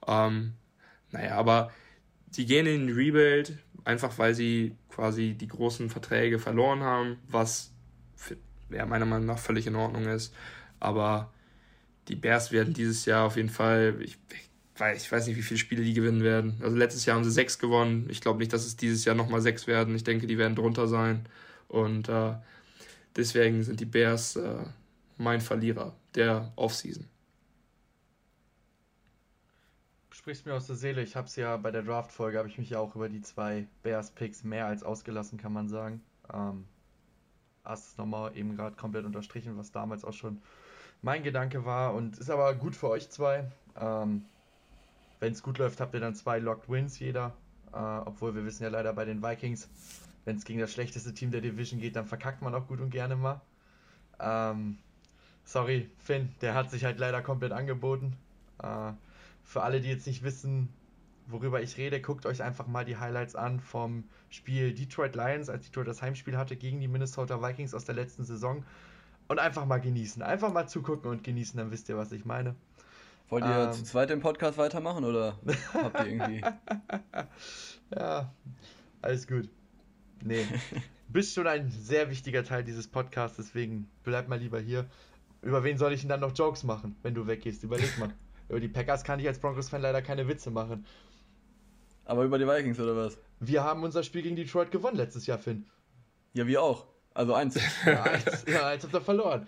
Aber die gehen in den Rebuild, einfach weil sie quasi die großen Verträge verloren haben, was ja, meiner Meinung nach völlig in Ordnung ist. Aber die Bears werden dieses Jahr auf jeden Fall, ich weiß nicht, wie viele Spiele die gewinnen werden. Also letztes Jahr haben sie 6 gewonnen. Ich glaube nicht, dass es dieses Jahr nochmal 6 werden. Ich denke, die werden drunter sein. Und deswegen sind die Bears mein Verlierer der Offseason. Du sprichst mir aus der Seele. Ich habe es ja bei der Draft-Folge, habe ich mich ja auch über die 2 Bears-Picks mehr als ausgelassen, kann man sagen. Hast es nochmal eben gerade komplett unterstrichen, was damals auch schon mein Gedanke war. Und ist aber gut für euch 2. Wenn es gut läuft, habt ihr dann 2 Locked Wins jeder. Obwohl wir wissen ja leider bei den Vikings, wenn es gegen das schlechteste Team der Division geht, dann verkackt man auch gut und gerne mal. Sorry, Finn, der hat sich halt leider komplett angeboten. Für alle, die jetzt nicht wissen, worüber ich rede, guckt euch einfach mal die Highlights an vom Spiel Detroit Lions, als Detroit das Heimspiel hatte gegen die Minnesota Vikings aus der letzten Saison. Und einfach mal genießen. Einfach mal zugucken und genießen, dann wisst ihr, was ich meine. Wollt ihr zu zweit den Podcast weitermachen oder habt ihr irgendwie... Ja, alles gut. Nee, bist schon ein sehr wichtiger Teil dieses Podcasts, deswegen bleib mal lieber hier. Über wen soll ich denn dann noch Jokes machen, wenn du weggehst? Überleg mal. Über die Packers kann ich als Broncos-Fan leider keine Witze machen. Aber über die Vikings oder was? Wir haben unser Spiel gegen Detroit gewonnen letztes Jahr, Finn. Ja, wir auch. Also 1. Ja, eins habt ihr verloren.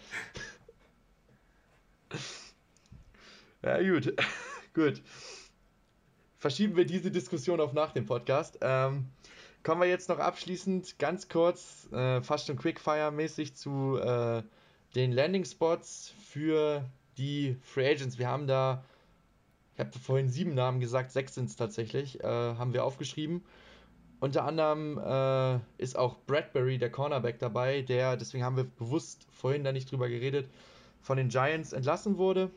Ja, gut. Gut. Verschieben wir diese Diskussion auf nach dem Podcast. Kommen wir jetzt noch abschließend ganz kurz, fast schon Quickfire-mäßig zu den Landing-Spots für die Free Agents. Wir haben da, ich habe vorhin 7 Namen gesagt, 6 sind es tatsächlich, haben wir aufgeschrieben. Unter anderem ist auch Bradbury, der Cornerback, dabei, der, deswegen haben wir bewusst vorhin da nicht drüber geredet, von den Giants entlassen wurde.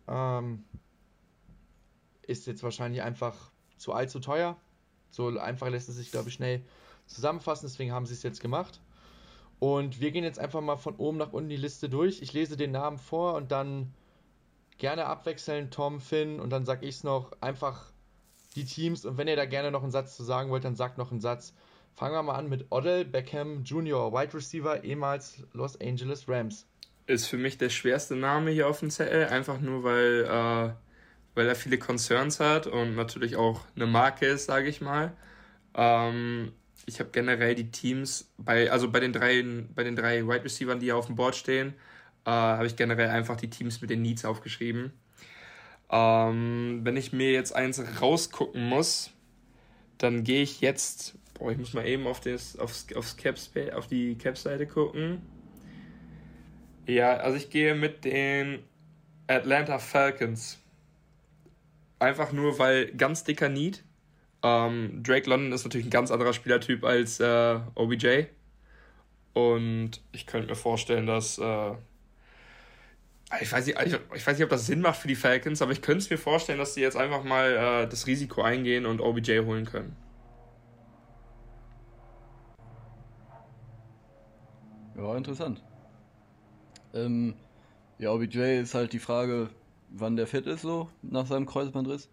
Ist jetzt wahrscheinlich einfach zu allzu teuer. So einfach lässt es sich, glaube ich, schnell zusammenfassen, deswegen haben sie es jetzt gemacht. Und wir gehen jetzt einfach mal von oben nach unten die Liste durch. Ich lese den Namen vor und dann gerne abwechseln, Tom, Finn, und dann sage ich es noch, einfach die Teams. Und wenn ihr da gerne noch einen Satz zu sagen wollt, dann sagt noch einen Satz. Fangen wir mal an mit Odell Beckham Jr., Wide Receiver, ehemals Los Angeles Rams. Ist für mich der schwerste Name hier auf dem Zettel, einfach nur, weil er viele Concerns hat und natürlich auch eine Marke ist, sage ich mal. Ich habe generell die Teams, bei den drei Wide Receivern, die hier auf dem Board stehen, habe ich generell einfach die Teams mit den Needs aufgeschrieben. Wenn ich mir jetzt eins rausgucken muss, dann gehe ich jetzt, ich muss mal eben auf die Cap-Seite gucken. Ja, also ich gehe mit den Atlanta Falcons. Einfach nur, weil ganz dicker Need. Drake London ist natürlich ein ganz anderer Spielertyp als OBJ. Und ich könnte mir vorstellen, dass ich weiß nicht, ob das Sinn macht für die Falcons, aber ich könnte es mir vorstellen, dass sie jetzt einfach mal das Risiko eingehen und OBJ holen können. Ja, interessant. Ja, OBJ ist halt die Frage, wann der fit ist, so nach seinem Kreuzbandriss.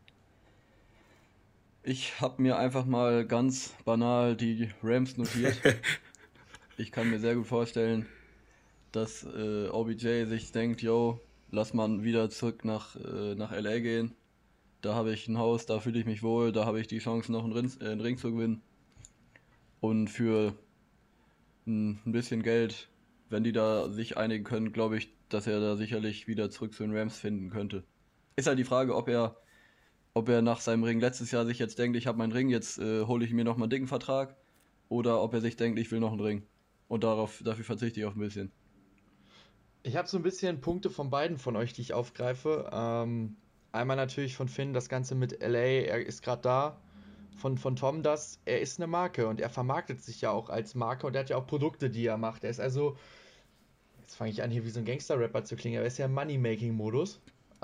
Ich habe mir einfach mal ganz banal die Rams notiert. Ich kann mir sehr gut vorstellen, dass OBJ sich denkt, yo, lass mal wieder zurück nach LA gehen. Da habe ich ein Haus, da fühle ich mich wohl, da habe ich die Chance, noch einen Ring zu gewinnen. Und für ein bisschen Geld, wenn die da sich einigen können, glaube ich, dass er da sicherlich wieder zurück zu den Rams finden könnte. Ist halt die Frage, ob er nach seinem Ring letztes Jahr sich jetzt denkt, ich habe meinen Ring, jetzt hole ich mir nochmal einen dicken Vertrag. Oder ob er sich denkt, ich will noch einen Ring. Und dafür verzichte ich auf ein bisschen. Ich habe so ein bisschen Punkte von beiden von euch, die ich aufgreife. Einmal natürlich von Finn, das Ganze mit LA, er ist gerade da. Von Tom er ist eine Marke und er vermarktet sich ja auch als Marke und er hat ja auch Produkte, die er macht. Er ist also, jetzt fange ich an hier wie so ein Gangster-Rapper zu klingen, aber er ist ja im Money-Making-Modus.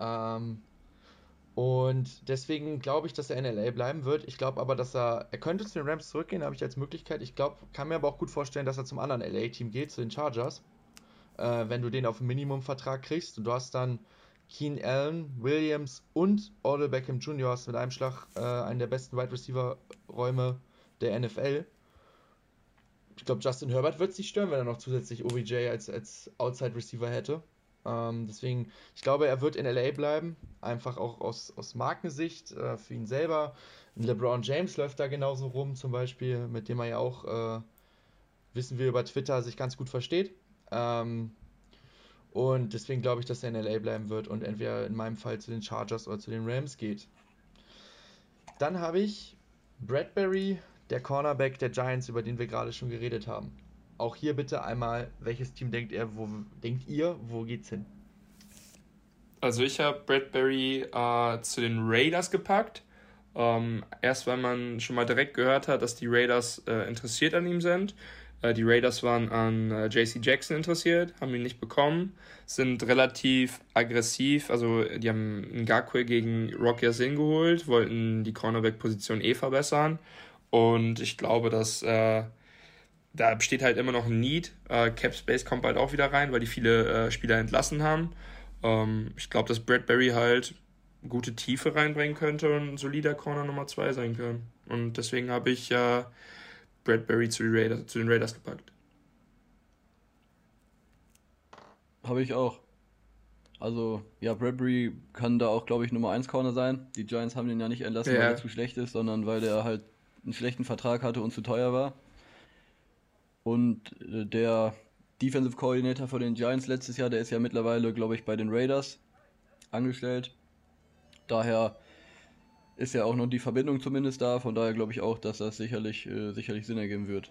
Und deswegen glaube ich, dass er in LA bleiben wird. Ich glaube aber, dass er könnte zu den Rams zurückgehen, habe ich als Möglichkeit. Ich kann mir aber auch gut vorstellen, dass er zum anderen LA-Team geht, zu den Chargers. Wenn du den auf einen Minimumvertrag kriegst und du hast dann Keenan Allen, Williams und Odell Beckham Jr. hast mit einem Schlag einen der besten Wide Receiver Räume der NFL. Ich glaube, Justin Herbert wird es nicht stören, wenn er noch zusätzlich OBJ als Outside Receiver hätte. Deswegen, ich glaube, er wird in LA bleiben. Einfach auch aus Markensicht für ihn selber. LeBron James läuft da genauso rum, zum Beispiel, mit dem er ja auch, wissen wir über Twitter, sich ganz gut versteht. Und deswegen glaube ich, dass er in LA bleiben wird und entweder in meinem Fall zu den Chargers oder zu den Rams geht. Dann habe ich Bradbury, der Cornerback der Giants, über den wir gerade schon geredet haben. Auch hier bitte einmal, welches Team denkt ihr, wo geht's hin? Also ich habe Bradbury zu den Raiders gepackt. Erst weil man schon mal direkt gehört hat, dass die Raiders interessiert an ihm sind. Die Raiders waren an JC Jackson interessiert, haben ihn nicht bekommen, sind relativ aggressiv, also die haben Ngakoue gegen Rock Ya-Sin geholt, wollten die Cornerback-Position verbessern und ich glaube, dass da besteht halt immer noch ein Need. Cap Space kommt bald auch wieder rein, weil die viele Spieler entlassen haben. Ich glaube, dass Bradbury halt gute Tiefe reinbringen könnte und ein solider Corner Nummer 2 sein kann. Und deswegen habe ich Bradbury zu den Raiders gepackt. Habe ich auch. Also, ja, Bradbury kann da auch, glaube ich, Nummer 1 Corner sein. Die Giants haben den ja nicht entlassen, weil er zu schlecht ist, sondern weil er halt einen schlechten Vertrag hatte und zu teuer war. Und der Defensive Coordinator von den Giants letztes Jahr, der ist ja mittlerweile, glaube ich, bei den Raiders angestellt. Daher ist ja auch noch die Verbindung zumindest da. Von daher glaube ich auch, dass das sicherlich Sinn ergeben wird.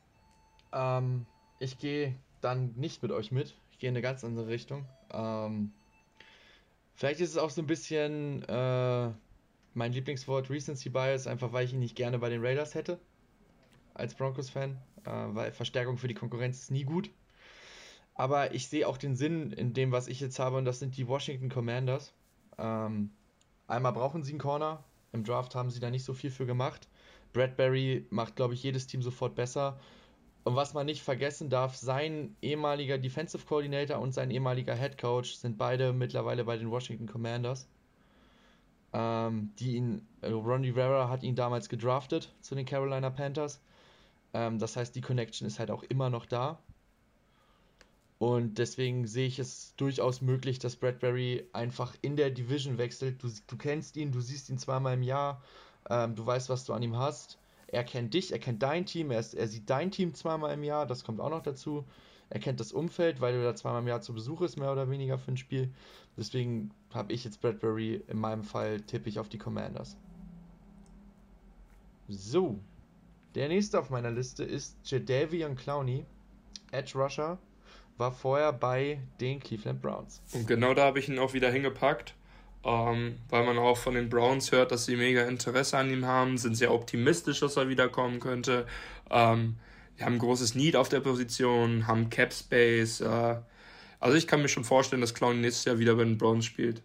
Ich gehe dann nicht mit euch mit. Ich gehe in eine ganz andere Richtung. Vielleicht ist es auch so ein bisschen mein Lieblingswort Recency Bias, einfach weil ich ihn nicht gerne bei den Raiders hätte. Als Broncos-Fan. Weil Verstärkung für die Konkurrenz ist nie gut. Aber ich sehe auch den Sinn in dem, was ich jetzt habe, und das sind die Washington Commanders. Einmal brauchen sie einen Corner. Im Draft haben sie da nicht so viel für gemacht. Bradbury macht, glaube ich, jedes Team sofort besser. Und was man nicht vergessen darf, sein ehemaliger Defensive Coordinator und sein ehemaliger Head Coach sind beide mittlerweile bei den Washington Commanders. Ron Rivera hat ihn damals gedraftet zu den Carolina Panthers. Das heißt, die Connection ist halt auch immer noch da. Und deswegen sehe ich es durchaus möglich, dass Bradbury einfach in der Division wechselt. Du kennst ihn, du siehst ihn zweimal im Jahr, du weißt, was du an ihm hast. Er kennt dich, er kennt dein Team, er sieht dein Team zweimal im Jahr, das kommt auch noch dazu. Er kennt das Umfeld, weil du da zweimal im Jahr zu Besuch ist, mehr oder weniger für ein Spiel. Deswegen habe ich jetzt Bradbury, in meinem Fall tippe ich auf die Commanders. So, der nächste auf meiner Liste ist Jadeveon Clowney, Edge Rusher. War vorher bei den Cleveland Browns. Und genau da habe ich ihn auch wieder hingepackt, weil man auch von den Browns hört, dass sie mega Interesse an ihm haben, sind sehr optimistisch, dass er wiederkommen könnte. Die haben ein großes Need auf der Position, haben Cap Space. Also ich kann mir schon vorstellen, dass Clowney nächstes Jahr wieder bei den Browns spielt.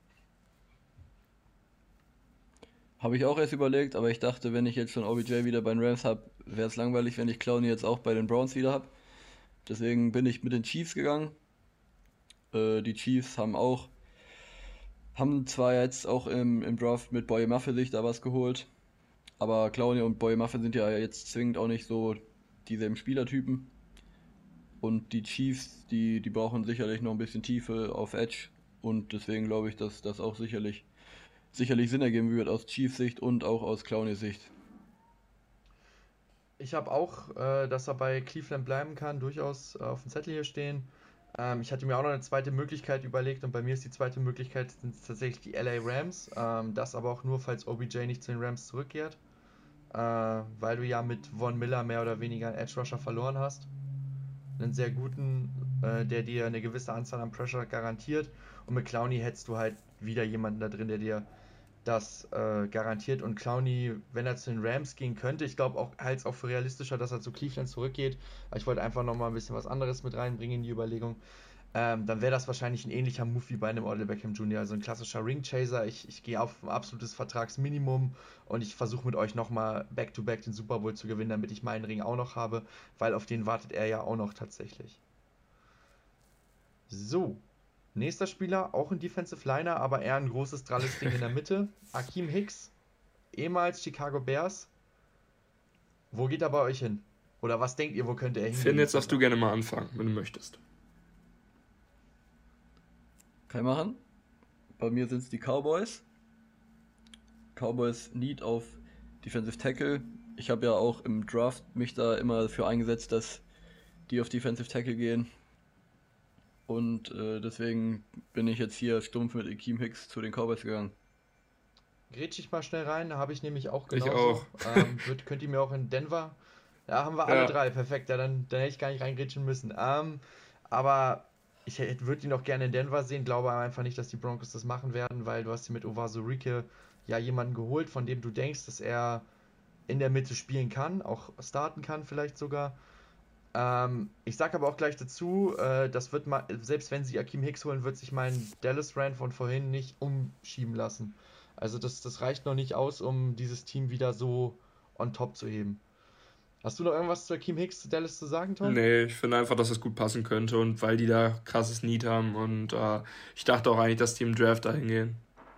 Habe ich auch erst überlegt, aber ich dachte, wenn ich jetzt schon OBJ wieder bei den Rams habe, wäre es langweilig, wenn ich Clowney jetzt auch bei den Browns wieder habe. Deswegen bin ich mit den Chiefs gegangen. Die Chiefs haben zwar jetzt auch im Draft mit Boye Mafe sich da was geholt, aber Clowney und Boye Mafe sind ja jetzt zwingend auch nicht so dieselben Spielertypen. Und die Chiefs, die brauchen sicherlich noch ein bisschen Tiefe auf Edge. Und deswegen glaube ich, dass das auch sicherlich Sinn ergeben wird aus Chiefs Sicht und auch aus Clowneys Sicht. Ich habe auch, dass er bei Cleveland bleiben kann, durchaus auf dem Zettel hier stehen. Ich hatte mir auch noch eine zweite Möglichkeit überlegt und bei mir ist die zweite Möglichkeit sind tatsächlich die LA Rams. Das aber auch nur, falls OBJ nicht zu den Rams zurückkehrt. Weil du ja mit Von Miller mehr oder weniger einen Edge Rusher verloren hast. Einen sehr guten, der dir eine gewisse Anzahl an Pressure garantiert. Und mit Clowney hättest du halt wieder jemanden da drin, der dir das garantiert. Und Clowney, wenn er zu den Rams gehen könnte, ich glaube auch, halte es auch für realistischer, dass er zu Cleveland zurückgeht. Aber ich wollte einfach nochmal ein bisschen was anderes mit reinbringen in die Überlegung. Dann wäre das wahrscheinlich ein ähnlicher Move wie bei einem Odell Beckham Jr., also ein klassischer Ringchaser. Ich gehe auf ein absolutes Vertragsminimum und ich versuche mit euch nochmal Back-to-Back den Super Bowl zu gewinnen, damit ich meinen Ring auch noch habe, weil auf den wartet er ja auch noch tatsächlich. So, nächster Spieler, auch ein Defensive Liner, aber eher ein großes, dralles Ding in der Mitte. Akiem Hicks, ehemals Chicago Bears. Wo geht er bei euch hin? Oder was denkt ihr, wo könnte er hingehen? Finn, jetzt darfst du gerne mal anfangen, wenn du möchtest. Kann ich machen? Bei mir sind es die Cowboys. Cowboys Need auf Defensive Tackle. Ich habe ja auch im Draft mich da immer dafür eingesetzt, dass die auf Defensive Tackle gehen. Und deswegen bin ich jetzt hier stumpf mit Akeem Hicks zu den Cowboys gegangen. Grätsch ich mal schnell rein, da habe ich nämlich auch Ich genauso. auch. Könnt ihr mir auch in Denver. Ja, haben wir alle Ja. drei, perfekt. Ja, dann hätte ich gar nicht reingrätschen müssen. Aber ich würde ihn auch gerne in Denver sehen, glaube aber einfach nicht, dass die Broncos das machen werden, weil du hast hier mit Owasurike ja jemanden geholt, von dem du denkst, dass er in der Mitte spielen kann, auch starten kann vielleicht sogar. Ich sage aber auch gleich dazu, das wird mal, selbst wenn sie Akeem Hicks holen, wird sich mein Dallas-Rant von vorhin nicht umschieben lassen. Also das reicht noch nicht aus, um dieses Team wieder so on top zu heben. Hast du noch irgendwas zu Akeem Hicks, zu Dallas zu sagen, Tom? Nee, ich finde einfach, dass es gut passen könnte und weil die da krasses Need haben und ich dachte auch eigentlich, dass die im Draft dahin gehen.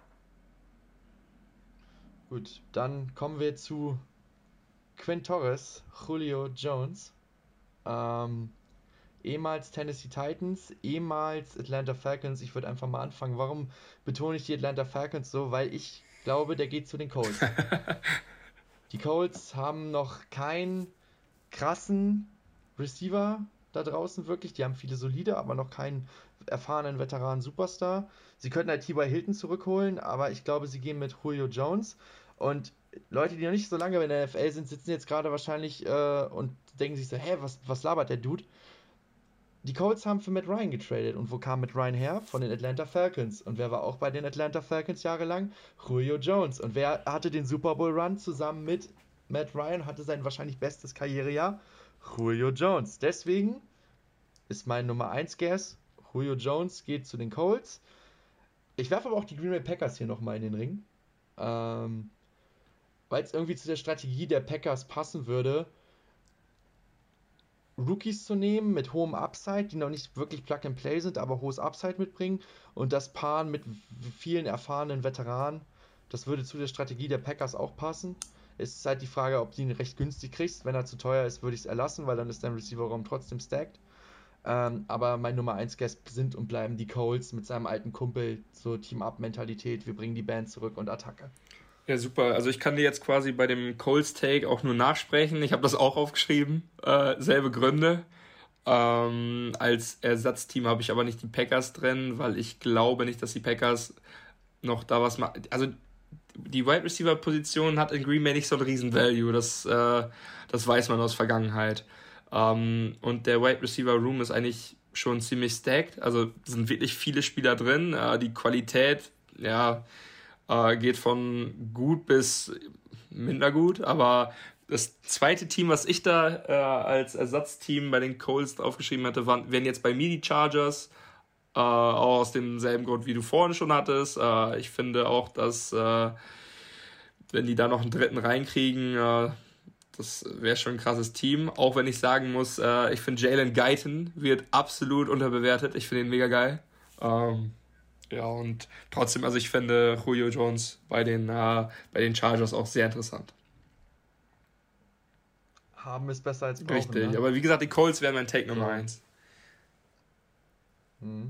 Gut, dann kommen wir zu Quinn Torres, Julio Jones. Ehemals Tennessee Titans, ehemals Atlanta Falcons. Ich würde einfach mal anfangen. Warum betone ich die Atlanta Falcons so? Weil ich glaube, der geht zu den Colts. Die Colts haben noch keinen krassen Receiver da draußen wirklich. Die haben viele solide, aber noch keinen erfahrenen Veteranen-Superstar. Sie könnten halt T.Y. Hilton zurückholen, aber ich glaube, sie gehen mit Julio Jones. Und Leute, die noch nicht so lange in der NFL sind, sitzen jetzt gerade wahrscheinlich und denken sich so, hä, was labert der Dude? Die Colts haben für Matt Ryan getradet. Und wo kam Matt Ryan her? Von den Atlanta Falcons. Und wer war auch bei den Atlanta Falcons jahrelang? Julio Jones. Und wer hatte den Super Bowl Run zusammen mit Matt Ryan? Hatte sein wahrscheinlich bestes Karrierejahr? Julio Jones. Deswegen ist mein Nummer 1 Guess. Julio Jones geht zu den Colts. Ich werfe aber auch die Green Bay Packers hier nochmal in den Ring. Weil es irgendwie zu der Strategie der Packers passen würde, Rookies zu nehmen mit hohem Upside, die noch nicht wirklich Plug-and-Play sind, aber hohes Upside mitbringen und das paaren mit vielen erfahrenen Veteranen. Das würde zu der Strategie der Packers auch passen. Es ist halt die Frage, ob du ihn recht günstig kriegst. Wenn er zu teuer ist, würde ich es erlassen, weil dann ist dein Receiver-Raum trotzdem stacked. Aber mein Nummer 1 Guest sind und bleiben die Colts mit seinem alten Kumpel, so Team-Up-Mentalität, wir bringen die Band zurück und Attacke. Ja, super. Also ich kann dir jetzt quasi bei dem Colts-Take auch nur nachsprechen. Ich habe das auch aufgeschrieben. Selbe Gründe. Als Ersatzteam habe ich aber nicht die Packers drin, weil ich glaube nicht, dass die Packers noch da was machen. Also die Wide Receiver Position hat in Green Bay nicht so einen riesen Value. Das weiß man aus Vergangenheit. Und der Wide Receiver Room ist eigentlich schon ziemlich stacked. Also sind wirklich viele Spieler drin. Die Qualität, ja, geht von gut bis minder gut, aber das zweite Team, was ich da als Ersatzteam bei den Colts aufgeschrieben hatte, wären jetzt bei mir die Chargers, auch aus demselben Grund, wie du vorhin schon hattest. Ich finde auch, dass wenn die da noch einen dritten reinkriegen, das wäre schon ein krasses Team, auch wenn ich sagen muss, ich finde Jalen Guyton wird absolut unterbewertet, ich finde ihn mega geil. Ja, und trotzdem, also ich finde Julio Jones bei den Chargers auch sehr interessant. Haben ist besser als brauchen. Richtig, ne? aber wie gesagt, die Colts wären mein Take Nummer 1. Mhm.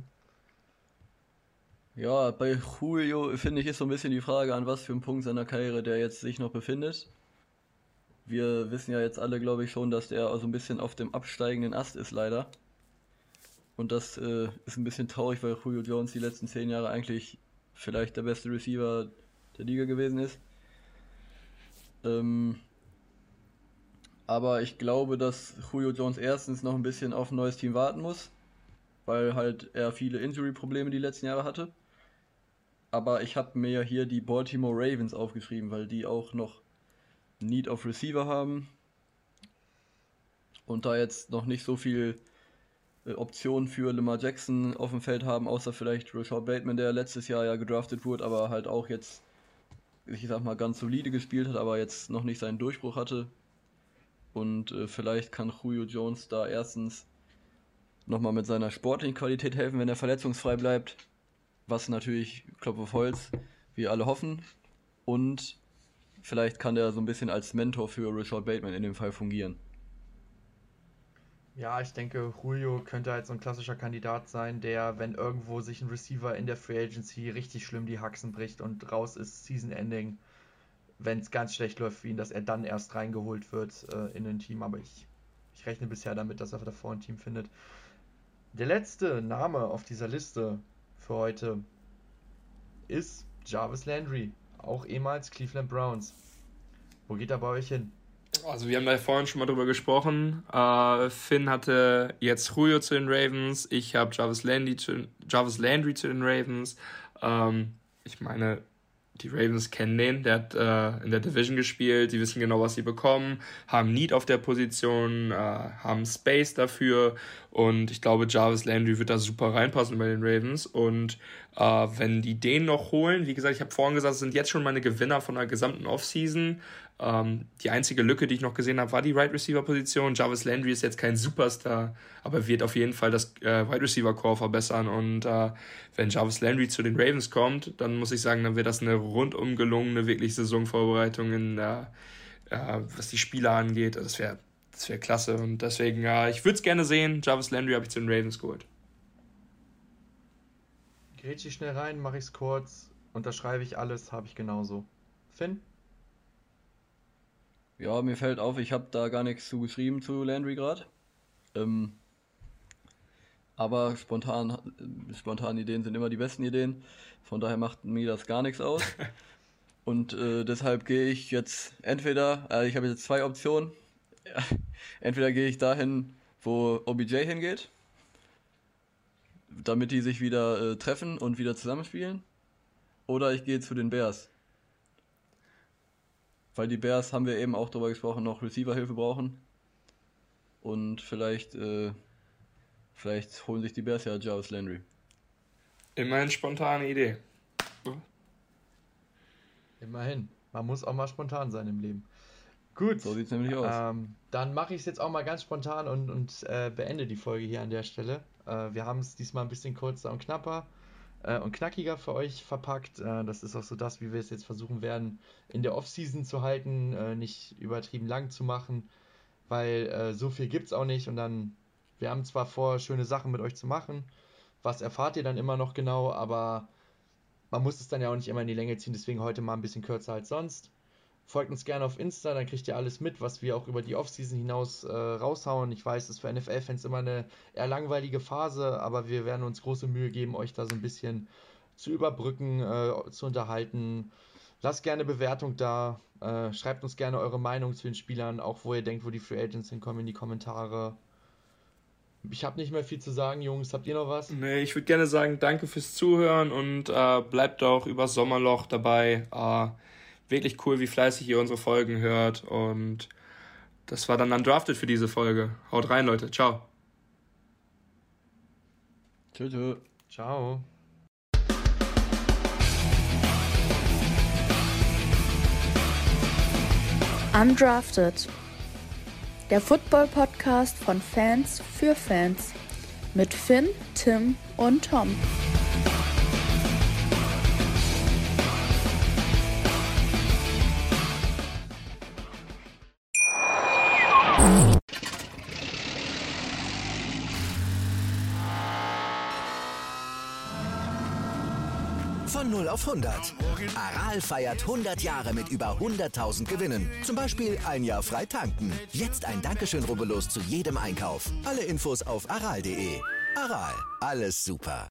Ja, bei Julio finde ich ist so ein bisschen die Frage, an was für einem Punkt seiner Karriere der jetzt sich noch befindet. Wir wissen ja jetzt alle, glaube ich, schon, dass der so ein bisschen auf dem absteigenden Ast ist, leider. Und das ist ein bisschen traurig, weil Julio Jones die letzten 10 Jahre eigentlich vielleicht der beste Receiver der Liga gewesen ist. Aber ich glaube, dass Julio Jones erstens noch ein bisschen auf ein neues Team warten muss, weil halt er viele Injury-Probleme die letzten Jahre hatte. Aber ich habe mir ja hier die Baltimore Ravens aufgeschrieben, weil die auch noch Need of Receiver haben und da jetzt noch nicht so viel Optionen für Lamar Jackson auf dem Feld haben, außer vielleicht Rashad Bateman, der letztes Jahr ja gedraftet wurde, aber halt auch jetzt, ich sag mal, ganz solide gespielt hat, aber jetzt noch nicht seinen Durchbruch hatte. Und vielleicht kann Julio Jones da erstens nochmal mit seiner sportlichen Qualität helfen, wenn er verletzungsfrei bleibt, was natürlich, Klopf auf Holz, wir alle hoffen. Und vielleicht kann der so ein bisschen als Mentor für Rashad Bateman in dem Fall fungieren. Ja, ich denke, Julio könnte halt so ein klassischer Kandidat sein, der, wenn irgendwo sich ein Receiver in der Free Agency richtig schlimm die Haxen bricht und raus ist, Season Ending, wenn es ganz schlecht läuft für ihn, dass er dann erst reingeholt wird in ein Team. Aber ich rechne bisher damit, dass er davor ein Team findet. Der letzte Name auf dieser Liste für heute ist Jarvis Landry, auch ehemals Cleveland Browns. Wo geht er bei euch hin? Also wir haben da vorhin schon mal drüber gesprochen. Finn hatte jetzt Julio zu den Ravens. Ich habe Jarvis Landry zu den Ravens. Ich meine, die Ravens kennen den. Der hat in der Division gespielt. Sie wissen genau, was sie bekommen. Haben Need auf der Position. Haben Space dafür. Und ich glaube, Jarvis Landry wird da super reinpassen bei den Ravens. Und wenn die den noch holen, wie gesagt, ich habe vorhin gesagt, es sind jetzt schon meine Gewinner von der gesamten Offseason. Die einzige Lücke, die ich noch gesehen habe, war die Wide Receiver Position. Jarvis Landry ist jetzt kein Superstar, aber wird auf jeden Fall das Wide Receiver Core verbessern. Und wenn Jarvis Landry zu den Ravens kommt, dann muss ich sagen, dann wird das eine rundum gelungene, wirklich Saisonvorbereitung was die Spieler angeht. Das wäre klasse. Und deswegen, ich würde es gerne sehen. Jarvis Landry habe ich zu den Ravens geholt. Grätsch ich schnell rein, mache ich es kurz, unterschreibe ich alles, habe ich genauso. Finn? Ja, mir fällt auf, ich habe da gar nichts zu geschrieben zu Landry gerade. Aber spontane Ideen sind immer die besten Ideen. Von daher macht mir das gar nichts aus. Und deshalb gehe ich jetzt ich habe jetzt 2 Optionen. Entweder gehe ich dahin, wo OBJ hingeht, damit die sich wieder treffen und wieder zusammenspielen. Oder ich gehe zu den Bears. Weil die Bears, haben wir eben auch drüber gesprochen, noch Receiver-Hilfe brauchen. Und vielleicht holen sich die Bears ja Jarvis Landry. Immerhin spontane Idee. Immerhin. Man muss auch mal spontan sein im Leben. Gut. So sieht es nämlich aus. Dann mache ich es jetzt auch mal ganz spontan und beende die Folge hier an der Stelle. Wir haben es diesmal ein bisschen kürzer und knapper und knackiger für euch verpackt. Das ist auch so das, wie wir es jetzt versuchen werden, in der Offseason zu halten, nicht übertrieben lang zu machen, weil so viel gibt es auch nicht. Und dann, wir haben zwar vor, schöne Sachen mit euch zu machen, was erfahrt ihr dann immer noch genau, aber man muss es dann ja auch nicht immer in die Länge ziehen, deswegen heute mal ein bisschen kürzer als sonst. Folgt uns gerne auf Insta, dann kriegt ihr alles mit, was wir auch über die Offseason hinaus raushauen. Ich weiß, es ist für NFL-Fans immer eine eher langweilige Phase, aber wir werden uns große Mühe geben, euch da so ein bisschen zu überbrücken, zu unterhalten. Lasst gerne Bewertung da, schreibt uns gerne eure Meinung zu den Spielern, auch wo ihr denkt, wo die Free Agents hinkommen, in die Kommentare. Ich habe nicht mehr viel zu sagen, Jungs. Habt ihr noch was? Nee, ich würde gerne sagen, danke fürs Zuhören und bleibt auch übers Sommerloch dabei. Wirklich cool, wie fleißig ihr unsere Folgen hört. Und das war dann Undrafted für diese Folge. Haut rein, Leute. Ciao. Tschüss. Ciao. Undrafted. Der Football-Podcast von Fans für Fans. Mit Finn, Tim und Tom. Von 0 auf 100. Aral feiert 100 Jahre mit über 100.000 Gewinnen. Zum Beispiel ein Jahr frei tanken. Jetzt ein Dankeschön, rubbellos zu jedem Einkauf. Alle Infos auf aral.de. Aral, alles super.